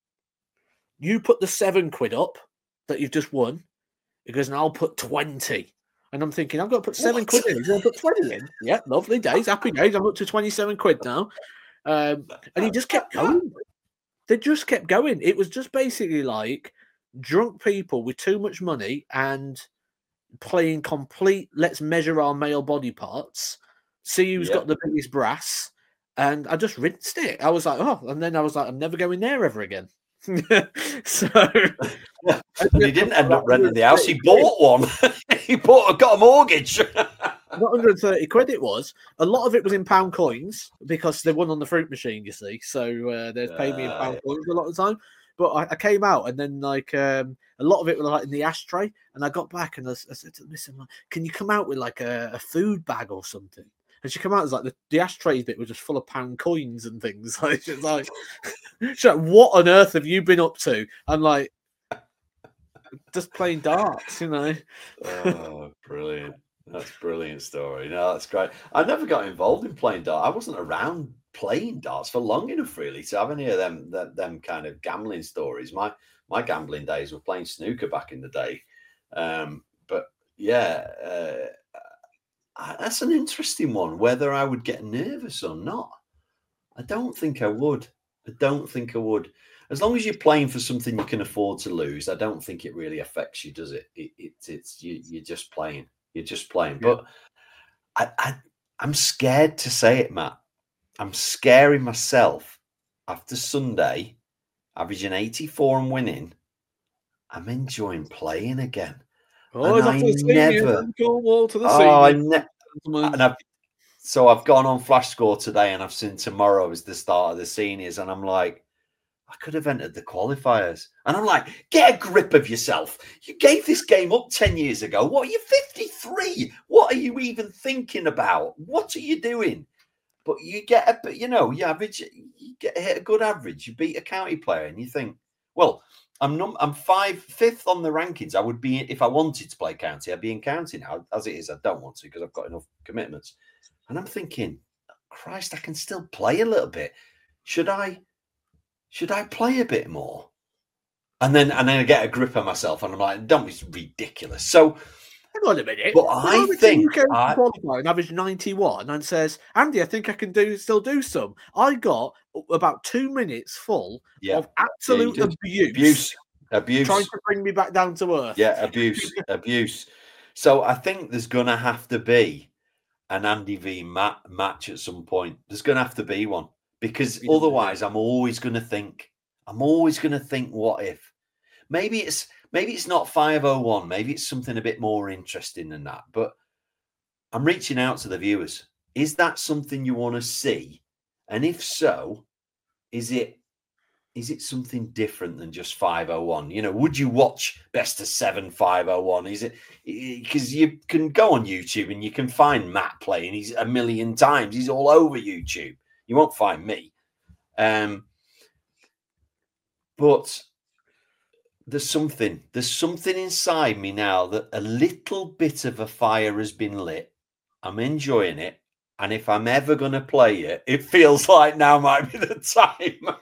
you put the £7 up that you've just won." He goes, "And I'll put 20. And I'm thinking, I've got to put £7 in. He's going to put 20 in. Yeah, lovely days, happy days. I'm up to £27 now. And he just kept going. They just kept going. It was just basically like drunk people with too much money and playing complete, let's measure our male body parts, see who's got the biggest brass. And I just rinsed it. I was like, oh, and then I was like, I'm never going there ever again. So and he didn't end up renting the house. He bought one. Got a mortgage. Not £130 it was. A lot of it was in pound coins because they won on the fruit machine, you see. So they paid me in pound coins a lot of the time. But I came out, and then a lot of it was like in the ashtray. And I got back and I said to Miss, "Can you come out with like a food bag or something?" And she came out as like the ashtray bit was just full of pound coins and things. She's like, "What on earth have you been up to?" I'm like, "Just playing darts, Oh, brilliant. That's a brilliant story. No, that's great. I never got involved in playing darts. I wasn't around playing darts for long enough, really, to have any of them kind of gambling stories. My gambling days were playing snooker back in the day. But yeah, that's an interesting one, whether I would get nervous or not. I don't think I would. As long as you're playing for something you can afford to lose, I don't think it really affects you, does it? You're just playing. You're just playing. Yeah. But I'm scared to say it, Matt. I'm scaring myself. After Sunday, averaging 84 and winning, I'm enjoying playing again. Oh, and so I've gone on Flash Score today, and I've seen tomorrow is the start of the seniors, and I'm like, I could have entered the qualifiers. And I'm like, get a grip of yourself. You gave this game up 10 years ago. What are you, 53? What are you even thinking about? What are you doing? But you get you average, you hit a good average. You beat a county player, and you think, well, I'm 5th on the rankings. I would be, if I wanted to play county, I'd be in county now. As it is, I don't want to because I've got enough commitments. And I'm thinking, Christ, I can still play a little bit. Should I play a bit more? And then I get a grip of myself, and I'm like, don't be ridiculous. So hang on a minute. But I think qualifying average 91 and says, "Andy, I think I can still do some." I got about 2 minutes full of absolute abuse, trying to bring me back down to earth. Yeah, abuse. So I think there's gonna have to be an Andy v Matt match at some point. There's gonna have to be one, because otherwise I'm always gonna think, what if? Maybe it's not 501. Maybe it's something a bit more interesting than that. But I'm reaching out to the viewers. Is that something you want to see? And if so, is it something different than just 501? Would you watch best of 7 501? Is it because you can go on YouTube and you can find Matt playing? He's a million times. He's all over YouTube. You won't find me. But there's something inside me now that a little bit of a fire has been lit. I'm enjoying it. And if I'm ever going to play it, it feels like now might be the time.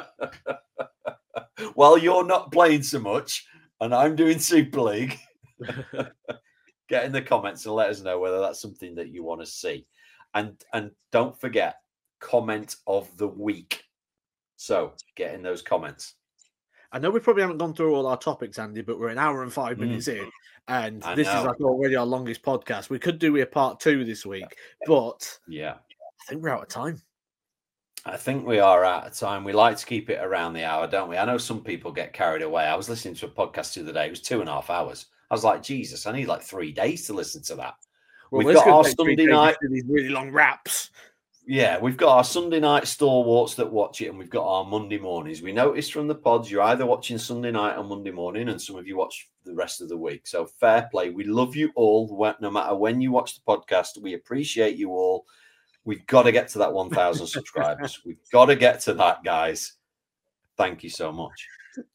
While you're not playing so much and I'm doing Super League, get in the comments and let us know whether that's something that you want to see. And don't forget, comment of the week. So get in those comments. I know we probably haven't gone through all our topics, Andy, but we're an hour and 5 minutes in, and this is like already our longest podcast. We could do a part 2 this week, but yeah, I think we're out of time. I think we are out of time. We like to keep it around the hour, don't we? I know some people get carried away. I was listening to a podcast the other day. It was 2.5 hours. I was like, Jesus, I need like 3 days to listen to that. Well, we've got our Sunday night. These really long raps. Yeah, we've got our Sunday night stalwarts that watch it, and we've got our Monday mornings. We noticed from the pods you're either watching Sunday night or Monday morning, and some of you watch the rest of the week. So fair play. We love you all, no matter when you watch the podcast. We appreciate you all. We've got to get to that 1,000 subscribers. We've got to get to that, guys. Thank you so much.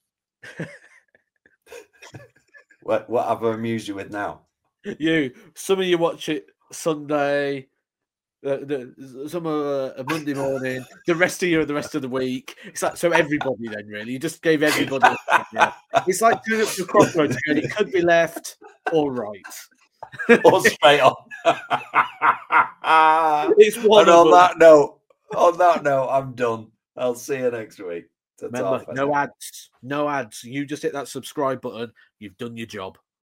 What have I amused you with now? Some of you watch it Sunday. Some a Monday morning, the rest of the week. It's like, so everybody then really. You just gave everybody. It's like doing it for crossroads again. It could be left or right. Or straight on. It's one. And on that note, I'm done. I'll see you next week. Remember, no ads. You just hit that subscribe button. You've done your job.